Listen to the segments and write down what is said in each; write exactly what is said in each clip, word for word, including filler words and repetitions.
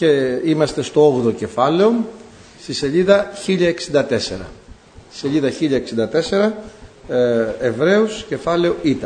και είμαστε στο όγδοο κεφάλαιο, στη σελίδα χίλια εξήντα τέσσερα. Σελίδα χίλια εξήντα τέσσερα, ε, Εβραίους, κεφάλαιο Ήτα.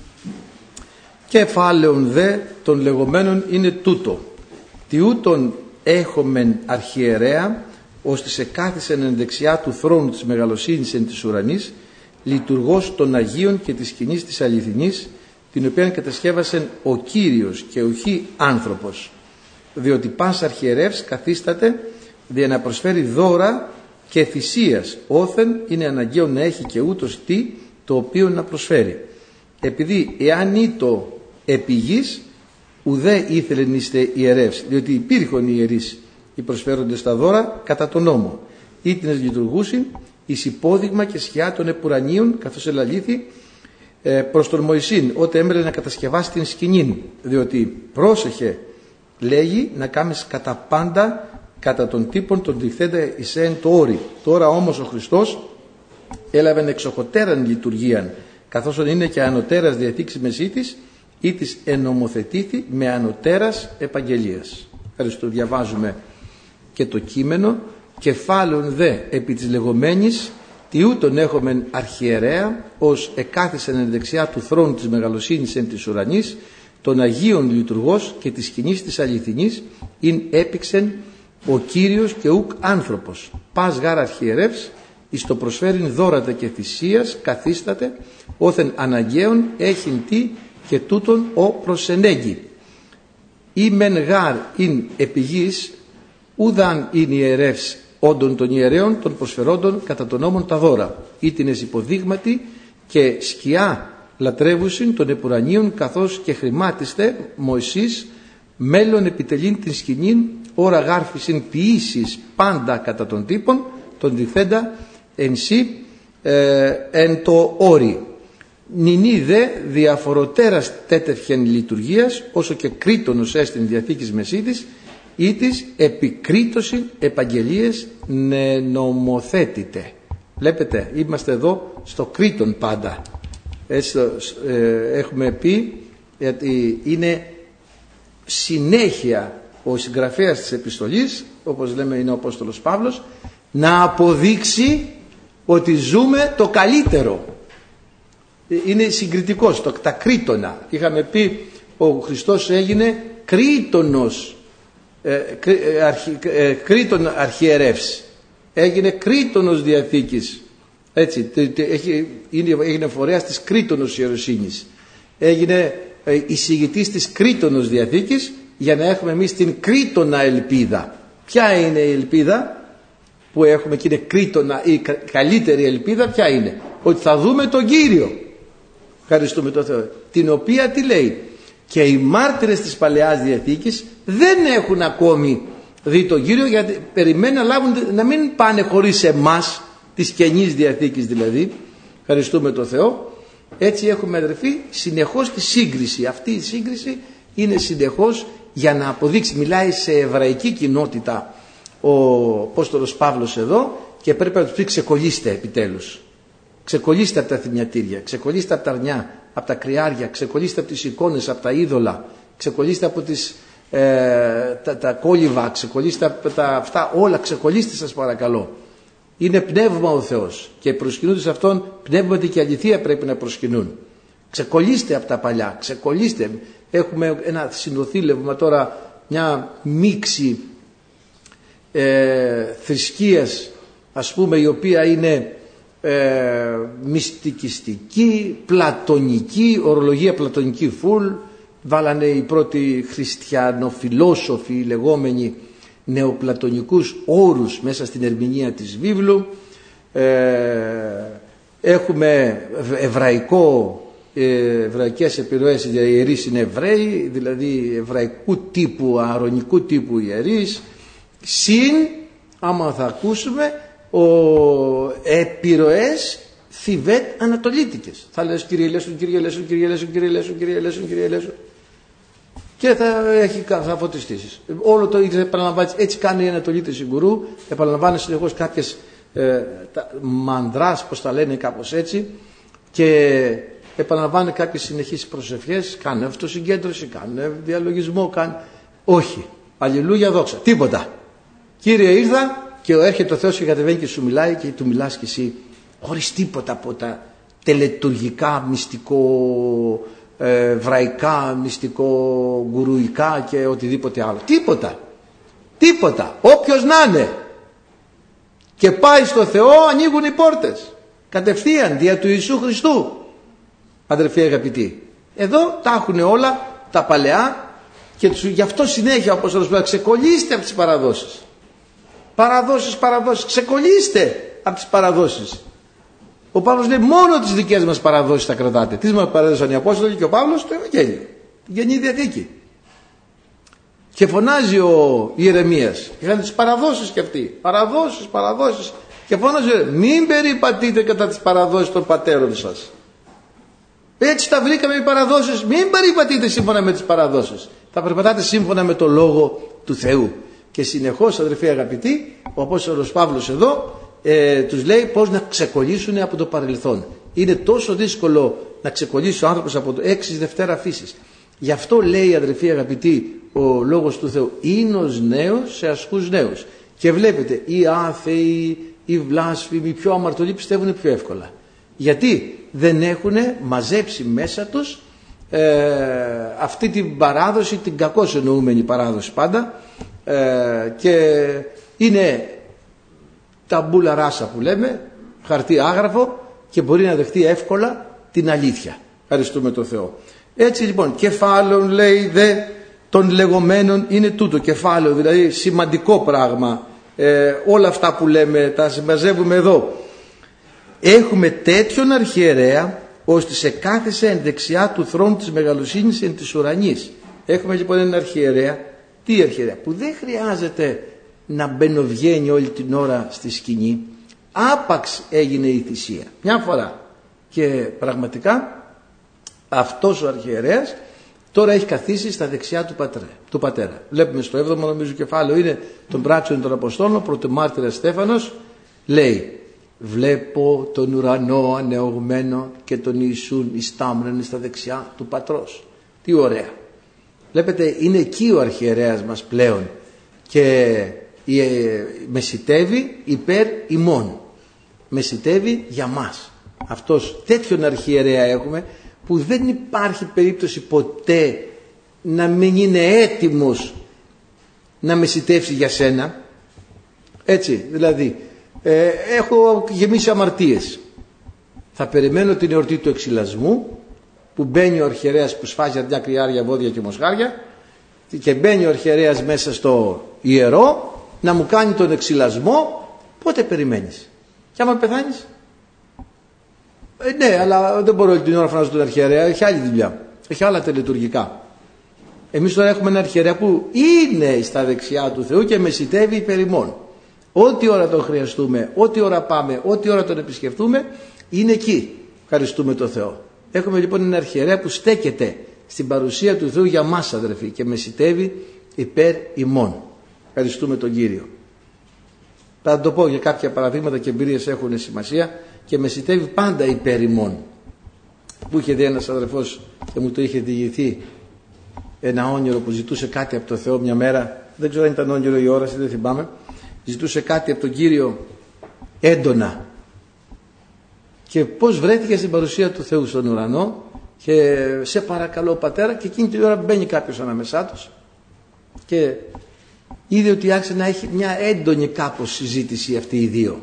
Κεφάλαιον δε των λεγόμενων είναι τούτο. Τι ούτων έχομεν αρχιερέα, ώστε σε κάθισεν εν δεξιά του θρόνου της μεγαλοσύνης εν της ουρανής, λειτουργός των Αγίων και της σκηνής της αληθινής, την οποία κατασκεύασεν ο Κύριος και ουχή άνθρωπος. Διότι πας αρχιερεύς καθίσταται δια να προσφέρει δώρα και θυσίας, όθεν είναι αναγκαίο να έχει και ούτως τι το οποίο να προσφέρει. Επειδή εάν ήτο επί γης, ουδέ ήθελε νηστε ιερεύς, διότι υπήρχον ιερείς οι προσφέροντες τα δώρα κατά τον νόμο, ήτινες λειτουργούσιν εις υπόδειγμα και σκιά των επουρανίων, καθώς ελαλήθη προς τον Μωυσήν, ότε έμελε να κατασκευάσει την σκηνήν, διότι πρόσεχε, λέγει, να κάνεις κατά πάντα κατά των τύπων των διχθέντα εισέν το όρι. Τώρα όμως ο Χριστός έλαβε εξοχοτέραν λειτουργίαν, καθώς είναι και ανωτέρας διαθήκης μεσίτης ή της ενομοθετήθη με ανωτέρας επαγγελίας. Ευχαριστώ. Διαβάζουμε και το κείμενο. Κεφάλαιον δε επί της λεγόμενης τι ούτων έχομεν αρχιερέα, ως εκάθισεν εν δεξιά του θρόνου της μεγαλοσύνης εν της ουρανής, των Αγίων λειτουργός και της σκηνής της αληθινής, ειν έπηξεν ο Κύριος και ουκ άνθρωπος. Πας γάρ αρχιερεύς, εις το προσφέρειν δώρατε και θυσίας καθίσταται, όθεν αναγκαίων έχειν τι και τούτον ο προσενέγγι. Ή μεν γάρ ειν επιγής, ουδαν ειν ιερεύς όντων των ιερέων των προσφερόντων κατά τον νόμον τα δώρα, ήτινες υποδείγματι και σκιά λατρεύουσιν των επουρανίων, καθώς και χρημάτιστε Μωυσής μέλλον επιτελήν την σκηνήν, ώρα γάρφησιν ποιήσεις πάντα κατά των τύπων των διθέντα εν σύ ε, εν το όρι. Νινή δε διαφοροτέρας τέτευχεν λειτουργίας, όσο και κρίτονος έστιν διαθήκης μεσίτης, ή της επικρίτωσιν επαγγελίες νομοθέτητε. Βλέπετε, είμαστε εδώ στο κρίτον πάντα. Έτσι ε, έχουμε πει, γιατί είναι συνέχεια ο συγγραφέας της επιστολής, όπως λέμε είναι ο Απόστολος Παύλος, να αποδείξει ότι ζούμε το καλύτερο. Είναι συγκριτικός, το, τα κρίτονα. Είχαμε πει ο Χριστός έγινε κρίτονος, ε, ε, αρχι, ε, κρίτον αρχιερεύς, έγινε κρίτονος διαθήκης. Έτσι, έχει, είναι, έγινε φορέας της κρίτονος ιεροσύνης, έγινε ε, εισηγητής της κρίτονος διαθήκης, για να έχουμε εμείς την κρίτονα ελπίδα. Ποια είναι η ελπίδα που έχουμε και είναι κρίτονα, η καλύτερη ελπίδα ποια είναι? Ότι θα δούμε τον Κύριο. Ευχαριστούμε τον Θεό. Την οποία τι λέει? Και οι μάρτυρες της Παλαιάς Διαθήκης δεν έχουν ακόμη δει τον Κύριο, γιατί περιμένουν να λάβουν, να μην πάνε χωρίς εμάς, της Καινής Διαθήκης δηλαδή. Ευχαριστούμε τον Θεό. Έτσι έχουμε, αδερφοί, συνεχώς τη σύγκριση. Αυτή η σύγκριση είναι συνεχώς για να αποδείξει. Μιλάει σε εβραϊκή κοινότητα ο Απόστολος Παύλος εδώ και πρέπει να τους πει ξεκολλήστε επιτέλους. Ξεκολλήστε από τα θυμιατήρια, ξεκολλήστε από τα αρνιά, από τα κρυάρια, ξεκολλήστε από τις εικόνες, από τα είδωλα, ξεκολλήστε από τις, ε, τα, τα κόλληβα, ξεκολλήστε από τα αυτά όλα, ξεκολλήστε σας παρακαλώ. Είναι πνεύμα ο Θεός και προσκυνούνται σε Αυτόν πνεύματι και αληθεία πρέπει να προσκυνούν. Ξεκολλήστε από τα παλιά, ξεκολλήστε. Έχουμε ένα συνοθήλευμα τώρα, μια μίξη ε, θρησκείας, ας πούμε, η οποία είναι ε, μυστικιστική, πλατωνική, ορολογία πλατωνική φουλ. Βάλανε οι πρώτοι χριστιανοφιλόσοφοι, οι λεγόμενοι, νεοπλατωνικούς όρους μέσα στην ερμηνεία της βίβλου. Ε, έχουμε εβραϊκό, εβραϊκές επιρροές, οι ιερείς είναι Εβραίοι, δηλαδή εβραϊκού τύπου, ααρωνικού τύπου ιερείς, συν, άμα θα ακούσουμε, ο επιρροές θιβέτ ανατολίτικες. Θα λες Κύριε Λέσον, Κύριε Λέσον, Κύριε Λέσον, Κύριε Λέσον, Κύριε Λέσον, Κύριε Λέσον, και θα, έχει, θα φωτιστήσεις. Όλο το επαναλαμβάνει, έτσι κάνει οι Ανατολίτες οι γκουρού, επαναλαμβάνει συνεχώς κάποιες ε, τα, μανδράς, πως τα λένε κάπως έτσι, και επαναλαμβάνει κάποιες συνεχείς προσευχές, κάνε αυτοσυγκέντρωση, κάνε διαλογισμό, κάνε... Όχι. Αλληλούια, δόξα. Τίποτα. Κύριε, ήρθα και έρχεται ο Θεός και κατεβαίνει και σου μιλάει και του μιλάς και εσύ χωρίς τίποτα από τα τελετουργικά, μυστικό, ε, βραϊκά, μυστικό, γκουρουϊκά και οτιδήποτε άλλο. Τίποτα. Τίποτα. Όποιος να είναι και πάει στο Θεό, ανοίγουν οι πόρτες. Κατευθείαν, δια του Ιησού Χριστού. Αδερφοί αγαπητοί, εδώ τα έχουν όλα τα παλαιά και τους, γι' αυτό συνέχεια ο Απόστολος λέει, ξεκολλήστε από τις παραδόσεις. Παραδόσεις, παραδόσεις, ξεκολλήστε από τις παραδόσεις. Ο Παύλος λέει μόνο τις δικές μας παραδόσεις θα κρατάτε. Τι μας παρέδωσαν οι Απόστολοι και ο Παύλος? Το Ευαγγέλιο, την Καινή Διαθήκη. Και φωνάζει ο Ιερεμίας, είχαν τις παραδόσεις και αυτοί, παραδόσεις, παραδόσεις, και φώναζε, μην περιπατείτε κατά τις παραδόσεις των πατέρων σας. Έτσι τα βρήκαμε οι παραδόσεις, μην περιπατείτε σύμφωνα με τις παραδόσεις. Θα περπατάτε σύμφωνα με το Λόγο του Θεού. Και συνεχώς, αδερφοί αγαπητοί, ο Απόστολος Παύλος εδώ ε, τους λέει πώς να ξεκολλήσουν από το παρελθόν. Είναι τόσο δύσκολο να ξεκολλήσει ο άνθρωπος από το έξι Δευτέρα φύσης. Γι' αυτό λέει, αδερφοί αγαπητοί, ο Λόγος του Θεού, ίνος νέος σε ασκούς νέους. Και βλέπετε, οι άθεοι, οι βλάσφημοι, οι πιο αμαρτωλοί πιστεύουν πιο εύκολα. Γιατί δεν έχουν μαζέψει μέσα τους ε, αυτή την παράδοση, την κακώς εννοούμενη παράδοση πάντα, ε, και είναι ταμπούλα ράσα που λέμε, χαρτί άγραφο, και μπορεί να δεχτεί εύκολα την αλήθεια. Ευχαριστούμε τον Θεό. Έτσι λοιπόν, κεφάλαιο λέει δε των λεγόμενων είναι τούτο, κεφάλαιο δηλαδή σημαντικό πράγμα. Ε, όλα αυτά που λέμε τα συμμαζεύουμε εδώ. Έχουμε τέτοιον αρχιερέα ώστε σε κάθισε εν δεξιά του θρόνου της μεγαλοσύνης εν της ουρανής. Έχουμε λοιπόν έναν αρχιερέα. Τι αρχιερέα? Που δεν χρειάζεται να μπαινοβγαίνει όλη την ώρα στη σκηνή. Άπαξ έγινε η θυσία μια φορά, και πραγματικά αυτός ο αρχιερέας τώρα έχει καθίσει στα δεξιά του πατέρα. Του πατέρα. Βλέπουμε στο έβδομο νομίζω κεφάλαιο είναι των πράξεων των Αποστόλων, πρωτομάρτυρας Στέφανος λέει, βλέπω τον ουρανό ανεωγμένο και τον Ιησούν ιστάμενον στα δεξιά του πατρός. Τι ωραία. Βλέπετε, είναι εκεί ο αρχιερέας μας πλέον και μεσιτεύει υπέρ ημών. Μεσιτεύει για μας. Αυτός, τέτοιον αρχιερέα έχουμε, που δεν υπάρχει περίπτωση ποτέ να μην είναι έτοιμος να μεσιτεύσει για σένα. Έτσι, δηλαδή ε, έχω γεμίσει αμαρτίες, θα περιμένω την εορτή του εξυλασμού που μπαίνει ο αρχιερέας που σφάζει αρνιά, κρυάρια, βόδια και μοσχάρια, και μπαίνει ο αρχιερέας μέσα στο ιερό να μου κάνει τον εξυλασμό. Πότε περιμένεις? Και άμα πεθάνεις? Ε, ναι, αλλά δεν μπορώ την ώρα να φωνάζω τον αρχιερέα, έχει άλλη δουλειά, έχει άλλα τελετουργικά. Εμείς τώρα έχουμε ένα αρχιερέα που είναι στα δεξιά του Θεού και μεσιτεύει υπέρ ημών. Ό,τι ώρα τον χρειαστούμε, ό,τι ώρα πάμε, ό,τι ώρα τον επισκεφτούμε, είναι εκεί. Ευχαριστούμε τον Θεό. Έχουμε λοιπόν ένα αρχιερέα που στέκεται στην παρουσία του Θεού για μας, αδερφοί, και μεσιτεύει υπέρ ημών. Ευχαριστούμε τον Κύριο. Θα το πω για κάποια παραδείγματα και εμπειρίες έχουν σημασία. Και μεσιτεύει πάντα υπέρ ημών. Που είχε δει ένας αδερφός και μου το είχε διηγηθεί ένα όνειρο που ζητούσε κάτι από το Θεό μια μέρα. Δεν ξέρω αν ήταν όνειρο ή όραση, δεν θυμάμαι. Ζητούσε κάτι από τον Κύριο έντονα. Και πώς βρέθηκε στην παρουσία του Θεού στον ουρανό και σε παρακαλώ πατέρα, και εκείνη την ώρα μπαίνει κάποιος ανάμεσά τους και είδε ότι άρχισε να έχει μια έντονη κάπως συζήτηση αυτοί οι δύο.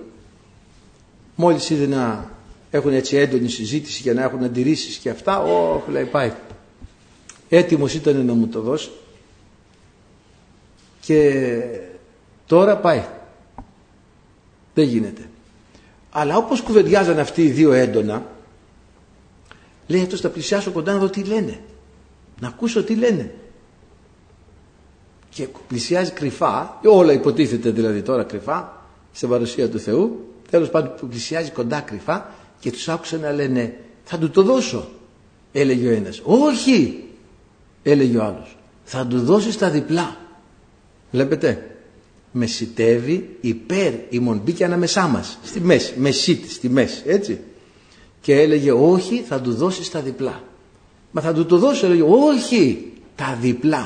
Μόλις είδε να έχουν έτσι έντονη συζήτηση και να έχουν αντιρρήσεις και αυτά, όχι, λέει, πάει. Έτοιμος ήταν να μου το δώσει και τώρα πάει. Δεν γίνεται. Αλλά όπως κουβεντιάζαν αυτοί οι δύο έντονα, λέει αυτός, θα πλησιάσω κοντά να δω τι λένε, να ακούσω τι λένε. Και πλησιάζει κρυφά, όλα υποτίθεται δηλαδή τώρα κρυφά, στην παρουσία του Θεού. Τέλος πάντων που πλησιάζει κοντά κρυφά και τους άκουσε να λένε, θα του το δώσω, έλεγε ο ένας. Όχι, έλεγε ο άλλος, θα του δώσεις τα διπλά. Βλέπετε, μεσιτεύει υπέρ ημών, μπήκε ανάμεσά μας, στη μέση, μεσίτη, στη μέση, έτσι. Και έλεγε, όχι, θα του δώσεις τα διπλά. Μα θα του το δώσω, έλεγε, όχι, τα διπλά.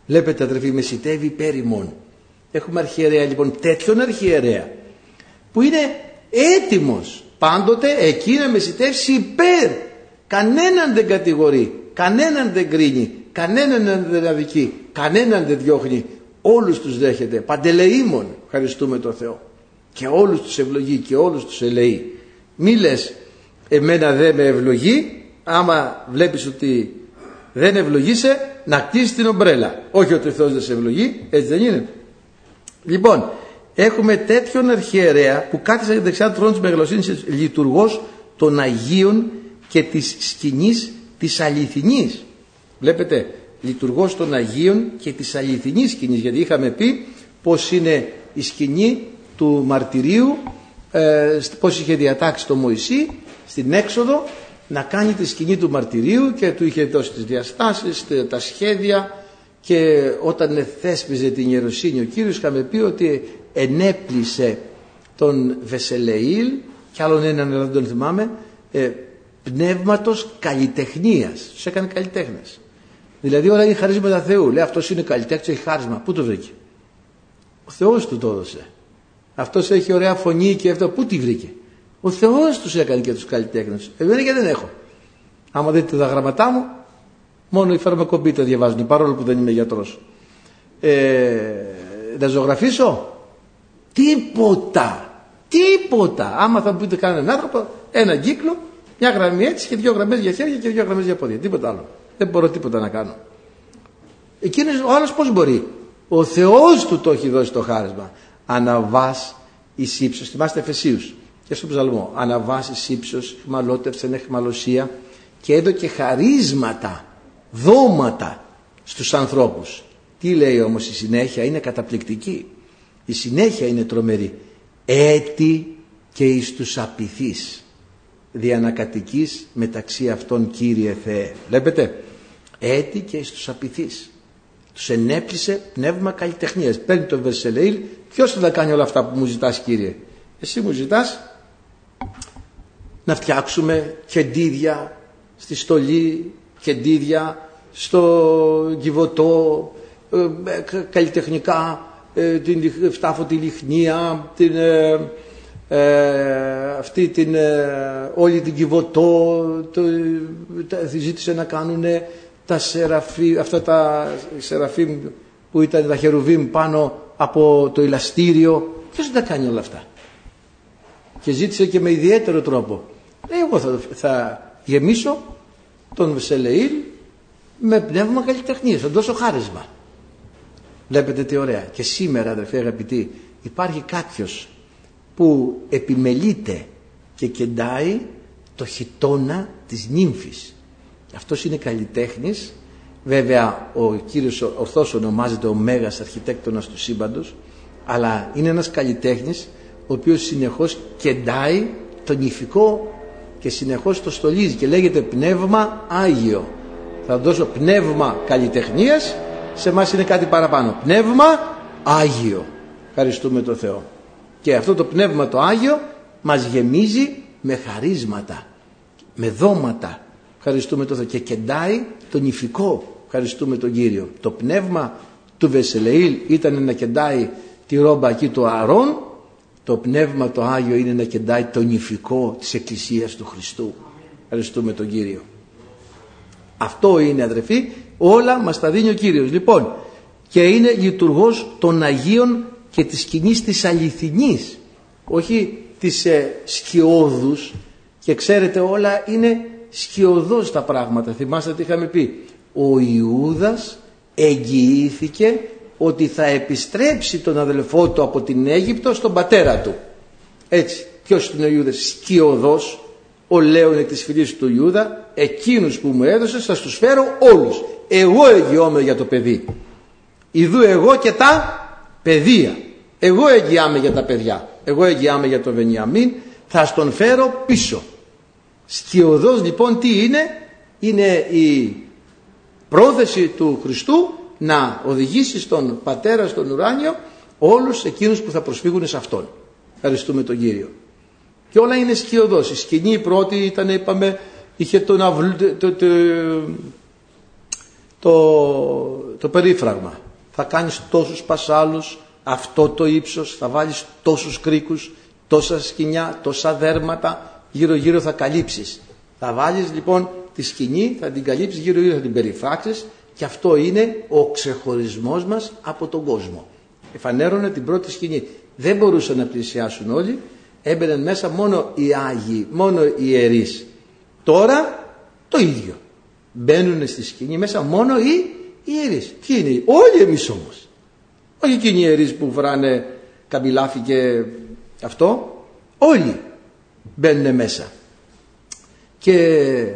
Βλέπετε αδερφοί, μεσητεύει υπέρ ημών. Έχουμε αρχιερέα λοιπόν, τέτοιον αρχιερέα που είναι έτοιμος πάντοτε εκεί να μεσητεύσει υπέρ. Κανέναν δεν κατηγορεί, κανέναν δεν κρίνει, κανέναν δεν αδικεί, κανέναν δεν διώχνει. Όλους τους δέχεται παντελεήμων, ευχαριστούμε τον Θεό, και όλους τους ευλογεί και όλους τους ελεεί. Μη λες εμένα δεν με ευλογεί, άμα βλέπεις ότι δεν ευλογείσαι, να κτίσεις την ομπρέλα. Όχι ότι ο Θεός δεν σε ευλογεί, έτσι δεν είναι? Λοιπόν, έχουμε τέτοιον αρχιερέα που κάθισε δεξιά του θρόνου της μεγαλοσύνης, λειτουργός των Αγίων και της σκηνής της αληθινής. Βλέπετε, λειτουργός των Αγίων και της αληθινής σκηνής, γιατί είχαμε πει πως είναι η σκηνή του μαρτυρίου, ε, πως είχε διατάξει το Μωυσή στην Έξοδο να κάνει τη σκηνή του μαρτυρίου και του είχε δώσει τις διαστάσεις, τα σχέδια, και όταν θέσπιζε την ιεροσύνη ο Κύριος είχαμε πει ότι ενέπλησε τον Βεσελεήλ και άλλον έναν, δεν τον θυμάμαι, ε, πνεύματος καλλιτεχνίας. Τους έκανε καλλιτέχνες. Δηλαδή όλα είναι χαρίσματα Θεού. Λέει αυτός είναι καλλιτέχνης, έχει χάρισμα. Πού το βρήκε? Ο Θεός του το έδωσε. Αυτός έχει ωραία φωνή και αυτό. Πού τη βρήκε? Ο Θεός τους έκανε και τους καλλιτέχνες. Εμένα και δεν έχω. Άμα δείτε τα γραμματά μου, μόνο οι φαρμακοποιοί τα διαβάζουν, παρόλο που δεν είμαι γιατρός. Ε, να ζωγραφίσω? Τίποτα. Τίποτα. Άμα θα πείτε κανέναν άνθρωπο, ένα κύκλο, μια γραμμή έτσι και δύο γραμμές για χέρια και δύο γραμμές για πόδια. Τίποτα άλλο. Δεν μπορώ τίποτα να κάνω. Εκείνος ο άλλος πώς μπορεί? Ο Θεός του το έχει δώσει το χάρισμα. Αναβάς εις ύψος. Θυμάστε Εφεσίους και στον Ψαλμό. Αναβάς εις ύψος, χμαλώτευσεν εχμαλωσία, και έδωκε χαρίσματα, δώματα στους ανθρώπους. Τι λέει όμως η συνέχεια? Είναι καταπληκτική. Η συνέχεια είναι τρομερή. Έτη και εις τους απειθείς διανακατοικείς μεταξύ αυτών, Κύριε Θεέ. Βλέπετε, έτη και εις τους απειθείς. Τους ενέπλησε πνεύμα καλλιτεχνίας. Παίρνει τον Βεσελεήλ. Ποιος θα τα κάνει όλα αυτά που μου ζητάς, Κύριε? Εσύ μου ζητάς να φτιάξουμε κεντίδια στη στολή, κεντίδια στο Κιβωτό, ε, καλλιτεχνικά, ε, την φτάφωτη λιχνία, την, ε, ε, αυτή την, ε, όλη την Κιβωτό, το, τα, ζήτησε να κάνουν τα σεραφί, αυτά τα σεραφίμ που ήταν τα χερουβίμ πάνω από το ηλαστήριο. Ποιος δεν τα κάνει όλα αυτά? Και ζήτησε και με ιδιαίτερο τρόπο. Ε, εγώ θα, θα γεμίσω τον Βεσελεήλ με πνεύμα καλλιτεχνίας, θα δώσω χάρισμα. Βλέπετε τι ωραία. Και σήμερα, αδερφοί αγαπητοί, υπάρχει κάποιος που επιμελείται και κεντάει το χιτώνα της νύμφης. Αυτός είναι καλλιτέχνης. Βέβαια ο Κύριος ορθώς ονομάζεται ο Μέγας Αρχιτέκτονας του σύμπαντος, αλλά είναι ένας καλλιτέχνης ο οποίος συνεχώς κεντάει το νυφικό και συνεχώς το στολίζει και λέγεται πνεύμα Άγιο. Θα δώσω πνεύμα καλλιτεχνίας, σε εμάς είναι κάτι παραπάνω. Πνεύμα Άγιο. Ευχαριστούμε τον Θεό. Και αυτό το πνεύμα το Άγιο μας γεμίζει με χαρίσματα, με δώματα. Ευχαριστούμε τον Θεό. Και κεντάει το νυφικό. Ευχαριστούμε τον Κύριο. Το πνεύμα του Βεσελεήλ ήταν να κεντάει τη ρόμπα εκεί του Ααρών. Το πνεύμα το Άγιο είναι να κεντάει το νυφικό της Εκκλησίας του Χριστού. Ευχαριστούμε τον Κύριο. Αυτό είναι, αδερφοί, όλα μας τα δίνει ο Κύριος. Λοιπόν, και είναι λειτουργός των Αγίων και της σκηνής της αληθινής, όχι της ε, σκιώδους. Και ξέρετε, όλα είναι σκιωδώς τα πράγματα. Θυμάστε τι είχαμε πει? Ο Ιούδας εγγυήθηκε ότι θα επιστρέψει τον αδελφό του από την Αίγυπτο στον πατέρα του. Έτσι. Ποιος είναι ο Ιούδας? Σκιωδός. Ο Λέων της φυλής του Ιούδα, εκείνους που μου έδωσες θα τους φέρω όλους. Εγώ εγγυώμαι για το παιδί. Ιδού εγώ και τα παιδεία. Εγώ εγγυάμαι για τα παιδιά. Εγώ εγγυάμαι για τον Βενιαμίν. Θα στον φέρω πίσω. Σκιωδός λοιπόν τι είναι? Είναι η πρόθεση του Χριστού να οδηγήσει στον Πατέρα στον ουράνιο όλους εκείνους που θα προσφύγουν σε Αυτόν. Ευχαριστούμε τον Κύριο. Και όλα είναι σκιωδώς. Η σκηνή πρώτη ήταν, είπαμε, είχε τον αυλ, το, το, το, το, το περίφραγμα. Θα κάνεις τόσους πασάλους, αυτό το ύψος, θα βάλεις τόσους κρίκους, τόσα σκοινιά, τόσα δέρματα, γύρω γύρω θα καλύψεις. Θα βάλεις λοιπόν τη σκηνή, θα την καλύψεις, γύρω γύρω θα την περιφράξεις, και αυτό είναι ο ξεχωρισμός μας από τον κόσμο. Εφανέρωνε την πρώτη σκηνή. Δεν μπορούσαν να πλησιάσουν όλοι, έμπαιναν μέσα μόνο οι Άγιοι, μόνο οι ιερείς. Τώρα το ίδιο. Μπαίνουν στη σκηνή μέσα μόνο οι ιερείς. Ποιοι είναι? Όλοι εμείς όμως. Όχι εκείνοι οι ιερείς που βράνε καμπυλάφι και αυτό. Όλοι μπαίνουν μέσα. Και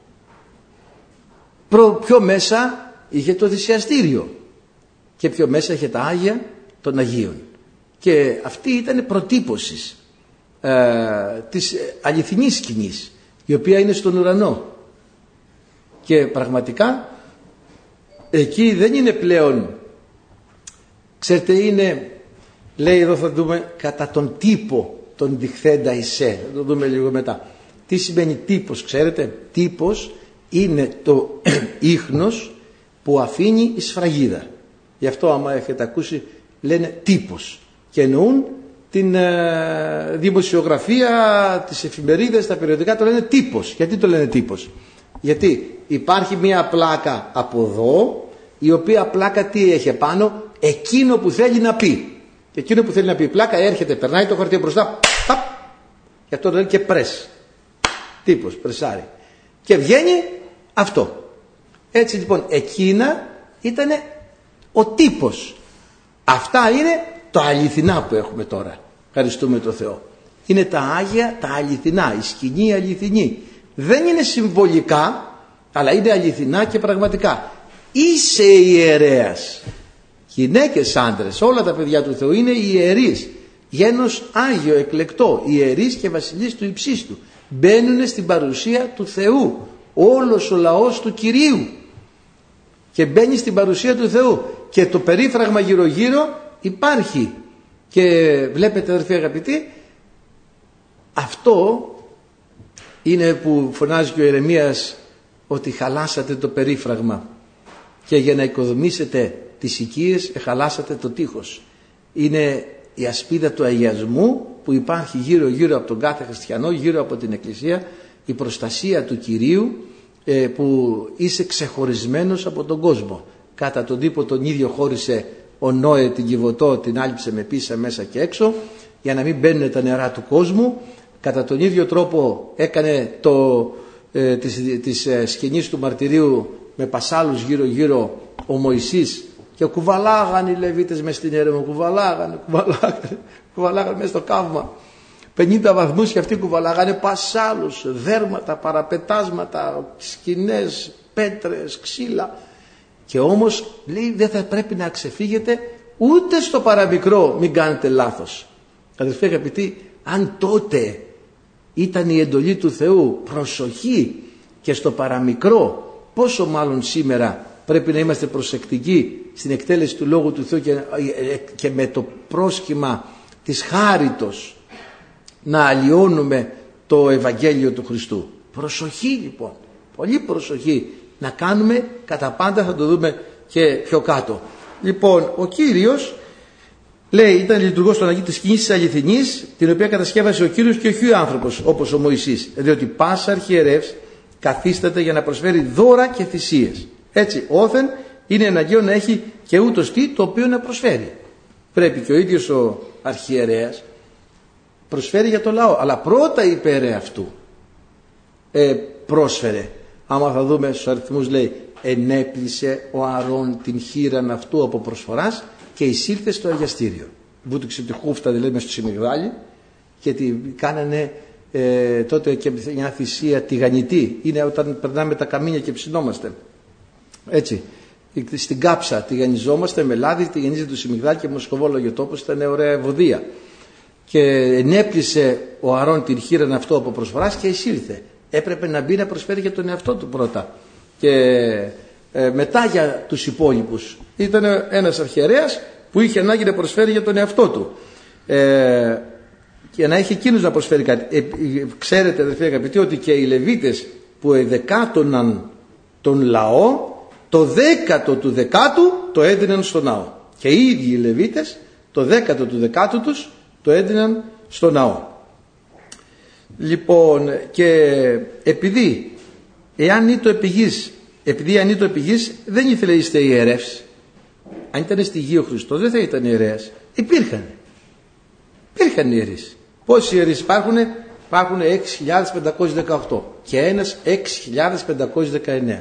προ, πιο μέσα είχε το θυσιαστήριο και πιο μέσα είχε τα Άγια των Αγίων. Και αυτή ήταν προτύπωση ε, της αληθινής σκηνής, η οποία είναι στον ουρανό. Και πραγματικά εκεί δεν είναι πλέον, ξέρετε, είναι, λέει εδώ, θα δούμε, κατά τον τύπο τον διχθέντα εισέ. Θα το δούμε λίγο μετά. Τι σημαίνει τύπος? Ξέρετε, τύπος είναι το ίχνος που αφήνει η σφραγίδα. Γι' αυτό άμα έχετε ακούσει λένε τύπος, και εννοούν την ε, δημοσιογραφία, τις εφημερίδες, τα περιοδικά, το λένε τύπος. Γιατί το λένε τύπος? Γιατί υπάρχει μια πλάκα από εδώ, η οποία πλάκα τι έχει επάνω? Εκείνο που θέλει να πει. Και εκείνο που θέλει να πει η πλάκα έρχεται, περνάει το χαρτί μπροστά, παπ, γι' αυτό το λένε και πρες. Τύπος, πρεσάρι. Και βγαίνει αυτό. Έτσι λοιπόν εκείνα ήταν ο τύπος. Αυτά είναι τα αληθινά που έχουμε τώρα. Ευχαριστούμε τον Θεό. Είναι τα Άγια, τα αληθινά, η σκηνή αληθινή. Δεν είναι συμβολικά, αλλά είναι αληθινά και πραγματικά. Είσαι ιερέας. Γυναίκες, άντρες, όλα τα παιδιά του Θεού είναι ιερείς. Γένος Άγιο, εκλεκτό, ιερείς και βασιλείς του υψίστου. Μπαίνουν στην παρουσία του Θεού. Όλος ο λαός του Κυρίου. Και μπαίνει στην παρουσία του Θεού. Και το περίφραγμα γύρω γύρω υπάρχει. Και βλέπετε, αδερφοί αγαπητοί, αυτό είναι που φωνάζει και ο Ιερεμίας, ότι χαλάσατε το περίφραγμα και για να οικοδομήσετε τις οικίες χαλάσατε το τείχος. Είναι η ασπίδα του αγιασμού που υπάρχει γύρω γύρω από τον κάθε χριστιανό, γύρω από την Εκκλησία, η προστασία του Κυρίου, ε, που είσαι ξεχωρισμένος από τον κόσμο. Κατά τον τύπο τον ίδιο χώρισε ο Νόε την Κιβωτό, την άλυψε με πίσα μέσα και έξω, για να μην μπαίνουν τα νερά του κόσμου. Κατά τον ίδιο τρόπο έκανε το, ε, της, της ε, σκηνής του μαρτυρίου με πασάλους γύρω γύρω ο Μωυσής, και κουβαλάγανε οι Λεβίτες μες στην έρημο, κουβαλάγανε, κουβαλάγανε, κουβαλάγανε μέσα στο καύμα. πενήντα βαθμούς και αυτοί κουβαλάγανε πασάλους, δέρματα, παραπετάσματα, σκηνές, πέτρες, ξύλα. Και όμως λέει, δεν θα πρέπει να ξεφύγετε ούτε στο παραμικρό, μην κάνετε λάθος. Αδελφοί αγαπητοί, αν τότε ήταν η εντολή του Θεού προσοχή και στο παραμικρό, πόσο μάλλον σήμερα πρέπει να είμαστε προσεκτικοί στην εκτέλεση του Λόγου του Θεού, και, και με το πρόσχημα της χάριτος να αλλοιώνουμε το Ευαγγέλιο του Χριστού. Προσοχή λοιπόν, πολύ προσοχή να κάνουμε κατά πάντα, θα το δούμε και πιο κάτω. Λοιπόν, ο Κύριος λέει, ήταν λειτουργός στον Αγίου της σκηνής της αληθινής, την οποία κατασκεύασε ο Κύριος και όχι ο άνθρωπος, όπως ο Μωυσής, διότι πάσα αρχιερεύς καθίσταται για να προσφέρει δώρα και θυσίες. Έτσι όθεν είναι αναγκαίο να έχει και ούτως τι το οποίο να προσφέρει. Πρέπει και ο ίδιος ο αρχιερέας προσφέρει για το λαό, αλλά πρώτα υπέρ αυτού ε, πρόσφερε. Άμα θα δούμε στους αριθμούς, λέει, ενέπλησε ο Αρών την χείραν αυτού από προσφοράς και εισήλθε στο αγιαστήριο. Βούτυξε τη χούφτα, δηλαδή, μες στο Σιμιγδάλι, και τη κάνανε ε, τότε και μια θυσία τηγανιτή. Είναι όταν περνάμε τα καμίνια και ψινόμαστε. Έτσι. Στην κάψα τηγανιζόμαστε με λάδι, τηγανίζεται το Σιμιγδάλι και Μοσχοβόλογιο τόπος, ήταν ωραία ευωδία. Και ενέπλησε ο Αρών την χείραν αυτό από προσφοράς και εισήλθε. Έπρεπε να μπει να προσφέρει για τον εαυτό του πρώτα και ε, μετά για τους υπόλοιπους. Ήταν ένας αρχιερέας που είχε ανάγκη να προσφέρει για τον εαυτό του, ε, και να έχει εκείνους να προσφέρει κάτι. Ε, ξέρετε, αδελφοί αγαπητοί, ότι και οι Λεβίτες που εδεκάτωναν τον λαό Το δέκατο του δεκάτου το έδιναν στο ναό. Και οι ίδιοι οι Λεβίτες το δέκατο του δεκάτου τους το έδιναν στο ναό. Λοιπόν, και επειδή εάν ήτο επιγής, επειδή αν ήτο επιγής δεν ήθελε είστε ιερεύς. Αν ήταν στη γη ο Χριστός δεν θα ήταν ιερέας. Υπήρχαν. Υπήρχαν ιερείς. Πόσοι ιερείς υπάρχουνε? Υπάρχουν έξι χιλιάδες πεντακόσιοι δεκαοκτώ και ένας έξι χιλιάδες πεντακόσιοι δεκαεννέα.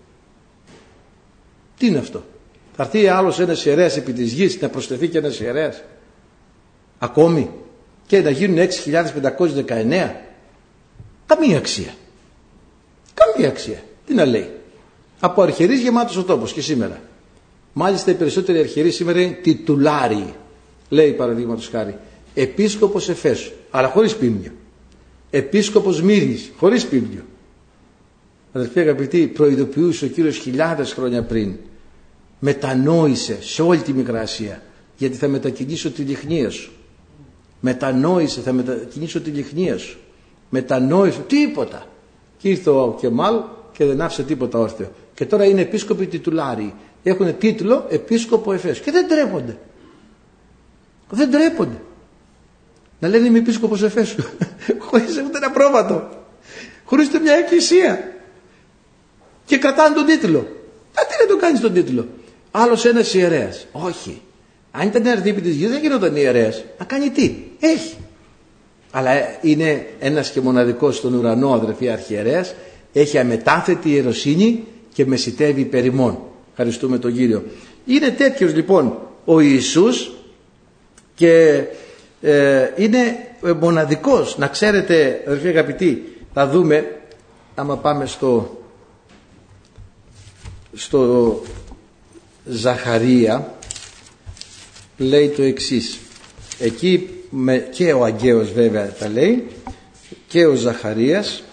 Τι είναι αυτό? Θα έρθει άλλος ένας ιερέας επί της γης, να προσθεθεί και ένας ιερέας ακόμη και να γίνουν έξι χιλιάδες πεντακόσιοι δεκαεννέα? Καμία αξία. Καμία αξία. Τι να λέει? Από αρχιερείς γεμάτος ο τόπος και σήμερα. Μάλιστα οι περισσότεροι αρχιερείς σήμερα είναι τιτουλάριοι. Λέει παραδείγματος χάρη επίσκοπος Εφέσου, αλλά χωρίς πίμνιο. Επίσκοπος Μύρνης, χωρίς πίμνιο. Αδελφοί αγαπητοί, προειδοποιούσε ο Κύριος χιλιάδες χρόνια πριν. Μετανόησε σε όλη τη Μικρά Ασία, γιατί θα μετακινήσω τη λιχνία σου. Μετανόησε, θα μετακινήσω τη λιχνία σου. Μετανόησε, τίποτα. Και ήρθε ο Κεμάλ και δεν άφησε τίποτα όρθιο. Και τώρα είναι επίσκοποι τιτουλάριοι. Έχουν τίτλο επίσκοπο Εφέσου και δεν τρέπονται. Δεν τρέπονται. Να λένε είμαι επίσκοπος Εφέσου χωρίς ούτε ένα πρόβατο, χωρίς ούτε μια εκκλησία, και κρατάνε τον τίτλο. Α, τι να τον κάνεις τον τίτλο? Άλλος ένας ιερέας. Όχι. Αν ήταν ερθίπη της γης δεν γινόταν ιερέας. Να κάνει τι? Έχει. Αλλά είναι ένας και μοναδικός στον ουρανό, αδερφοί, αρχιερέας. Έχει αμετάθετη ιεροσύνη και μεσητεύει περ' ημών. Ευχαριστούμε τον Κύριο. Είναι τέτοιος λοιπόν ο Ιησούς και ε, είναι μοναδικός. Να ξέρετε, αδερφοί αγαπητοί, θα δούμε, άμα πάμε στο στο Ζαχαρία, λέει το εξής. Εκεί με, και ο Αγκαίος βέβαια τα λέει, και ο Ζαχαρίας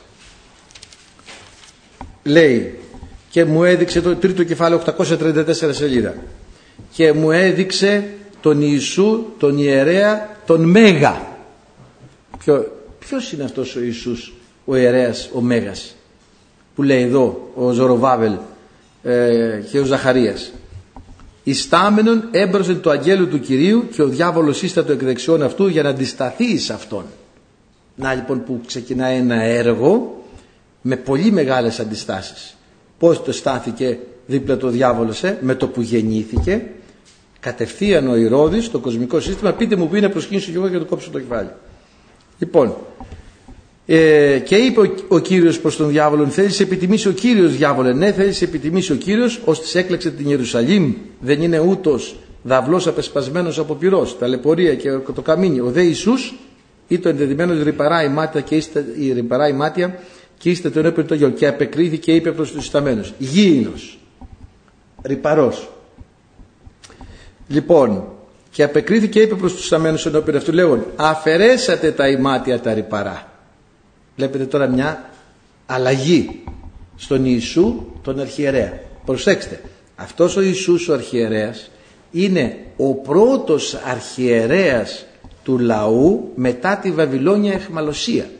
λέει, και μου έδειξε, το τρίτο κεφάλαιο, οκτακόσια τριάντα τέσσερα σελίδα, και μου έδειξε τον Ιησού, τον ιερέα, τον Μέγα. Ποιο, ποιος είναι αυτός ο Ιησούς, ο ιερέας, ο Μέγας, που λέει εδώ ο Ζωροβάβελ ε, και ο Ζαχαρίας? Ιστάμενον έμπροσεν του αγγέλου του Κυρίου, και ο διάβολος ίστατο εκ δεξιών αυτού για να αντισταθεί σε αυτόν. Να λοιπόν που ξεκινάει ένα έργο με πολύ μεγάλες αντιστάσεις. Πώς το στάθηκε δίπλα το διάβολος? Ε? Με το που γεννήθηκε, κατευθείαν ο Ηρώδης στο κοσμικό σύστημα, πείτε μου που είναι, προσκύνησω και εγώ και το κόψω το κεφάλι. Λοιπόν, ε, και είπε ο, ο Κύριος προς τον διάβολο, θέλεις σε επιτιμήσει ο Κύριος, διάβολε? Ναι, θέλεις σε επιτιμήσει ο Κύριος, ώστε έκλεξε την Ιερουσαλήμ. Δεν είναι ούτως δαυλός απεσπασμένος από πυρός, ταλαιπωρία και το καμίνι? Ο δε Ιησούς ή το ενδεδειμένος ρυπαρά η μάτια και είστε, η ρυπαρά η μάτια και είστε τον έπαιρνε το γιο, και απεκρίθηκε και είπε προς τους ισταμένους, γήινος, ρυπαρός. Λοιπόν, και απεκρίθηκε και είπε προς τους ισταμένους ενώπιον αυτού λέγον, αφαιρέσατε τα ημάτια τα ρυπαρά. Βλέπετε τώρα μια αλλαγή στον Ιησού τον αρχιερέα. Προσέξτε, αυτός ο Ιησούς ο αρχιερέας είναι ο πρώτος αρχιερέας του λαού μετά τη Βαβυλώνια αιχμαλωσία.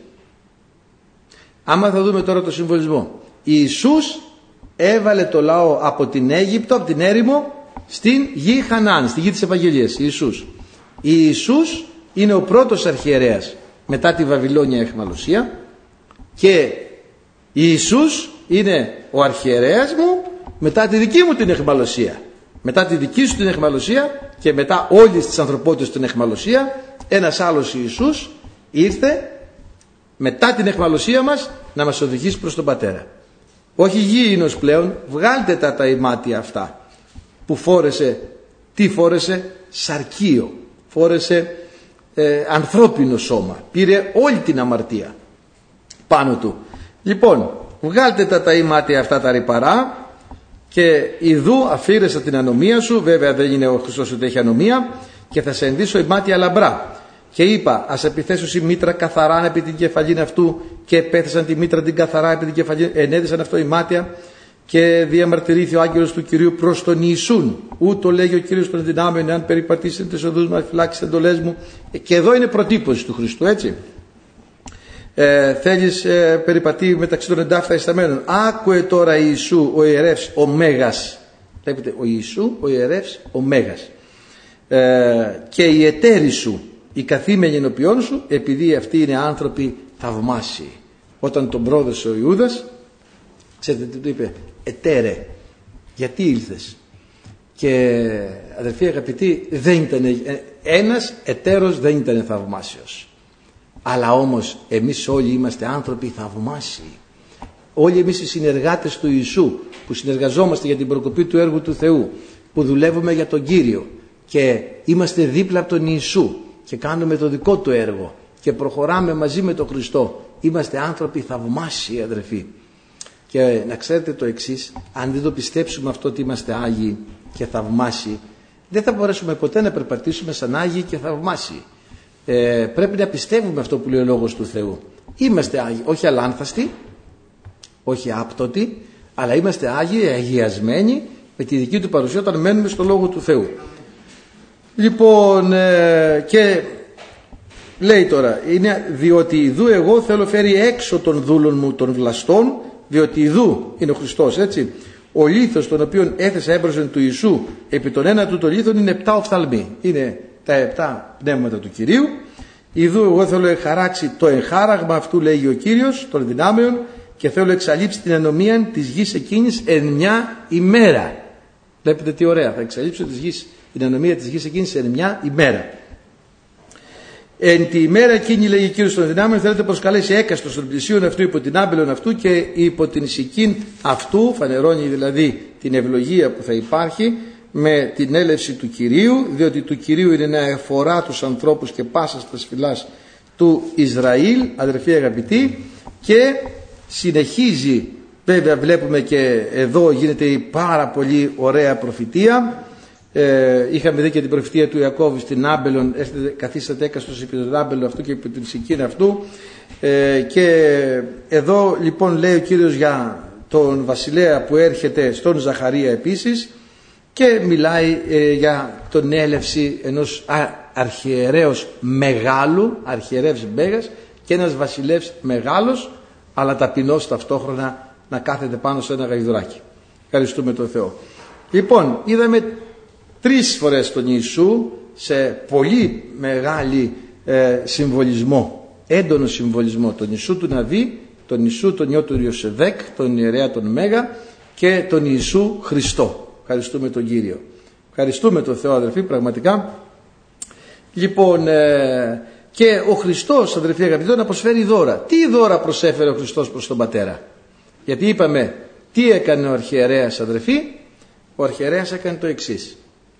Άμα θα δούμε τώρα το συμβολισμό, Ιησούς έβαλε το λαό από την Αίγυπτο, από την έρημο, στην γη Χανάν, στη γη της Ευαγγελίας. Ιησούς. Ιησούς είναι ο πρώτος αρχιερέας μετά τη Βαβυλώνια αιχμαλωσία, και Ιησούς είναι ο αρχιερέας μου μετά τη δική μου την αιχμαλωσία. Μετά τη δική σου την αιχμαλωσία και μετά όλης της ανθρωπότητας την αιχμαλωσία, ένας άλλος Ιησούς ήρθε μετά την αιχμαλωσία μας να μας οδηγήσει προς τον Πατέρα. Όχι γήινος πλέον, βγάλτε τα τα ημάτια αυτά που φόρεσε. Τι φόρεσε? Σαρκείο. Φόρεσε ε, ανθρώπινο σώμα. Πήρε όλη την αμαρτία πάνω του. Λοιπόν, βγάλτε τα τα ημάτια αυτά τα ρυπαρά, και ιδού αφήρεσα την ανομία σου. Βέβαια δεν είναι ο Χριστός ότι έχει ανομία. Και θα σε ενδύσω ημάτια λαμπρά. Και είπα, ας επιθέσω η μήτρα καθαρά επί την κεφαλήν αυτού, και επέθεσαν τη μήτρα την καθαρά επί την κεφαλήν, ενέδυσαν αυτό ημάτια, και διαμαρτυρήθη ο άγγελος του Κυρίου προς τον Ιησούν. Ούτω λέγει ο Κύριος των δυνάμεων, εάν περιπατήσετε τις οδούς μου, φυλάξετε εντολές μου. Και εδώ είναι προτύπωση του Χριστού, έτσι. Ε, θέλεις ε, περιπατεί μεταξύ των εντάφτα ισταμένων. Άκουε τώρα Ιησού ο ιερεύς ο Μέγας. Βλέπετε, ο Ιησού ο ιερεύς ο Μέγας. Ε, και οι εταίροι σου, οι καθήμενοι ενωπιών σου, επειδή αυτοί είναι άνθρωποι θαυμάσιοι. Όταν τον πρόδωσε ο Ιούδας, ξέρετε τι του είπε? Εταίρε, γιατί ήλθες? Και αδερφοί αγαπητοί, δεν ήταν, ένας εταίρος δεν ήταν θαυμάσιος. Αλλά όμως εμείς όλοι είμαστε άνθρωποι θαυμάσιοι. Όλοι εμείς οι συνεργάτες του Ιησού, που συνεργαζόμαστε για την προκοπή του έργου του Θεού, που δουλεύουμε για τον Κύριο και είμαστε δίπλα από τον Ιησού και κάνουμε το δικό του έργο και προχωράμε μαζί με τον Χριστό, είμαστε άνθρωποι θαυμάσιοι, αδερφοί. Και να ξέρετε το εξής, αν δεν το πιστέψουμε αυτό ότι είμαστε Άγιοι και θαυμάσιοι, δεν θα μπορέσουμε ποτέ να περπατήσουμε σαν Άγιοι και θαυμάσιοι. Ε, πρέπει να πιστεύουμε αυτό που λέει ο Λόγος του Θεού. Είμαστε Άγιοι, όχι αλάνθαστοι, όχι άπτωτοι, αλλά είμαστε Άγιοι, αγιασμένοι με τη δική του παρουσία όταν μένουμε στο Λόγο του Θεού. Λοιπόν, ε, και λέει τώρα, είναι διότι ιδού εγώ θέλω φέρει έξω των δούλων μου των βλαστών, διότι ιδού είναι ο Χριστός, έτσι. Ο λίθος τον οποίον έθεσα έμπροσθεν του Ιησού επί τον ένα του το λίθον είναι επτά οφθαλμοί. Είναι τα επτά πνεύματα του Κυρίου. Ιδού εγώ θέλω εχαράξει το εγχάραγμα αυτού, λέγει ο Κύριος των δυνάμεων, και θέλω εξαλείψει την ανομία της γης εκείνης εν μια ημέρα. Βλέπετε τι ωραία, θα εξαλείψω της γης, την ανομία της γης εκείνης εν μια ημέρα. Εν τη ημέρα εκείνη, λέγει ο Κύριος των δυνάμεων, θέλετε προσκαλέσει έκαστο των πλησίων αυτού υπό την άμπελον αυτού και υπό την ισχύν αυτού, φανερώνει δηλαδή την ευλογία που θα υπάρχει με την έλευση του Κυρίου, διότι του Κυρίου είναι να εφορά τους ανθρώπους και πάσα στα φυλάς του Ισραήλ, αδερφοί αγαπητοί, και συνεχίζει. Βέβαια βλέπουμε και εδώ γίνεται η πάρα πολύ ωραία προφητεία. Ε, είχαμε δει και την προφητεία του Ιακώβ στην Άμπελον, έρχεται, καθίσατε έκαστος επί τον Άμπελο αυτού και επί την σικήν αυτού. Ε, και εδώ λοιπόν λέει ο Κύριος για τον βασιλέα που έρχεται στον Ζαχαρία επίσης, και μιλάει ε, για τον έλευση ενός α, αρχιερέως μεγάλου, αρχιερεύς Μέγας, και ένας βασιλεύς μεγάλος, αλλά ταπεινός ταυτόχρονα, να κάθεται πάνω σε ένα γαϊδουράκι. Ευχαριστούμε τον Θεό. Λοιπόν, είδαμε τρεις φορές τον Ιησού σε πολύ μεγάλη ε, συμβολισμό, έντονο συμβολισμό. Τον Ιησού του Ναβί, τον Ιησού τον Υιό του Ιωσεδέκ, τον ιερέα τον Μέγα, και τον Ιησού Χριστό. Ευχαριστούμε τον Κύριο. Ευχαριστούμε τον Θεό, αδερφοί, πραγματικά. Λοιπόν, ε, και ο Χριστός, αδερφοί αγαπητοί, να προσφέρει δώρα. Τι δώρα προσέφερε ο Χριστός προς τον Πατέρα? Γιατί είπαμε τι έκανε ο αρχιερέας, αδερφοί. Ο αρχιερέας έκανε το εξής.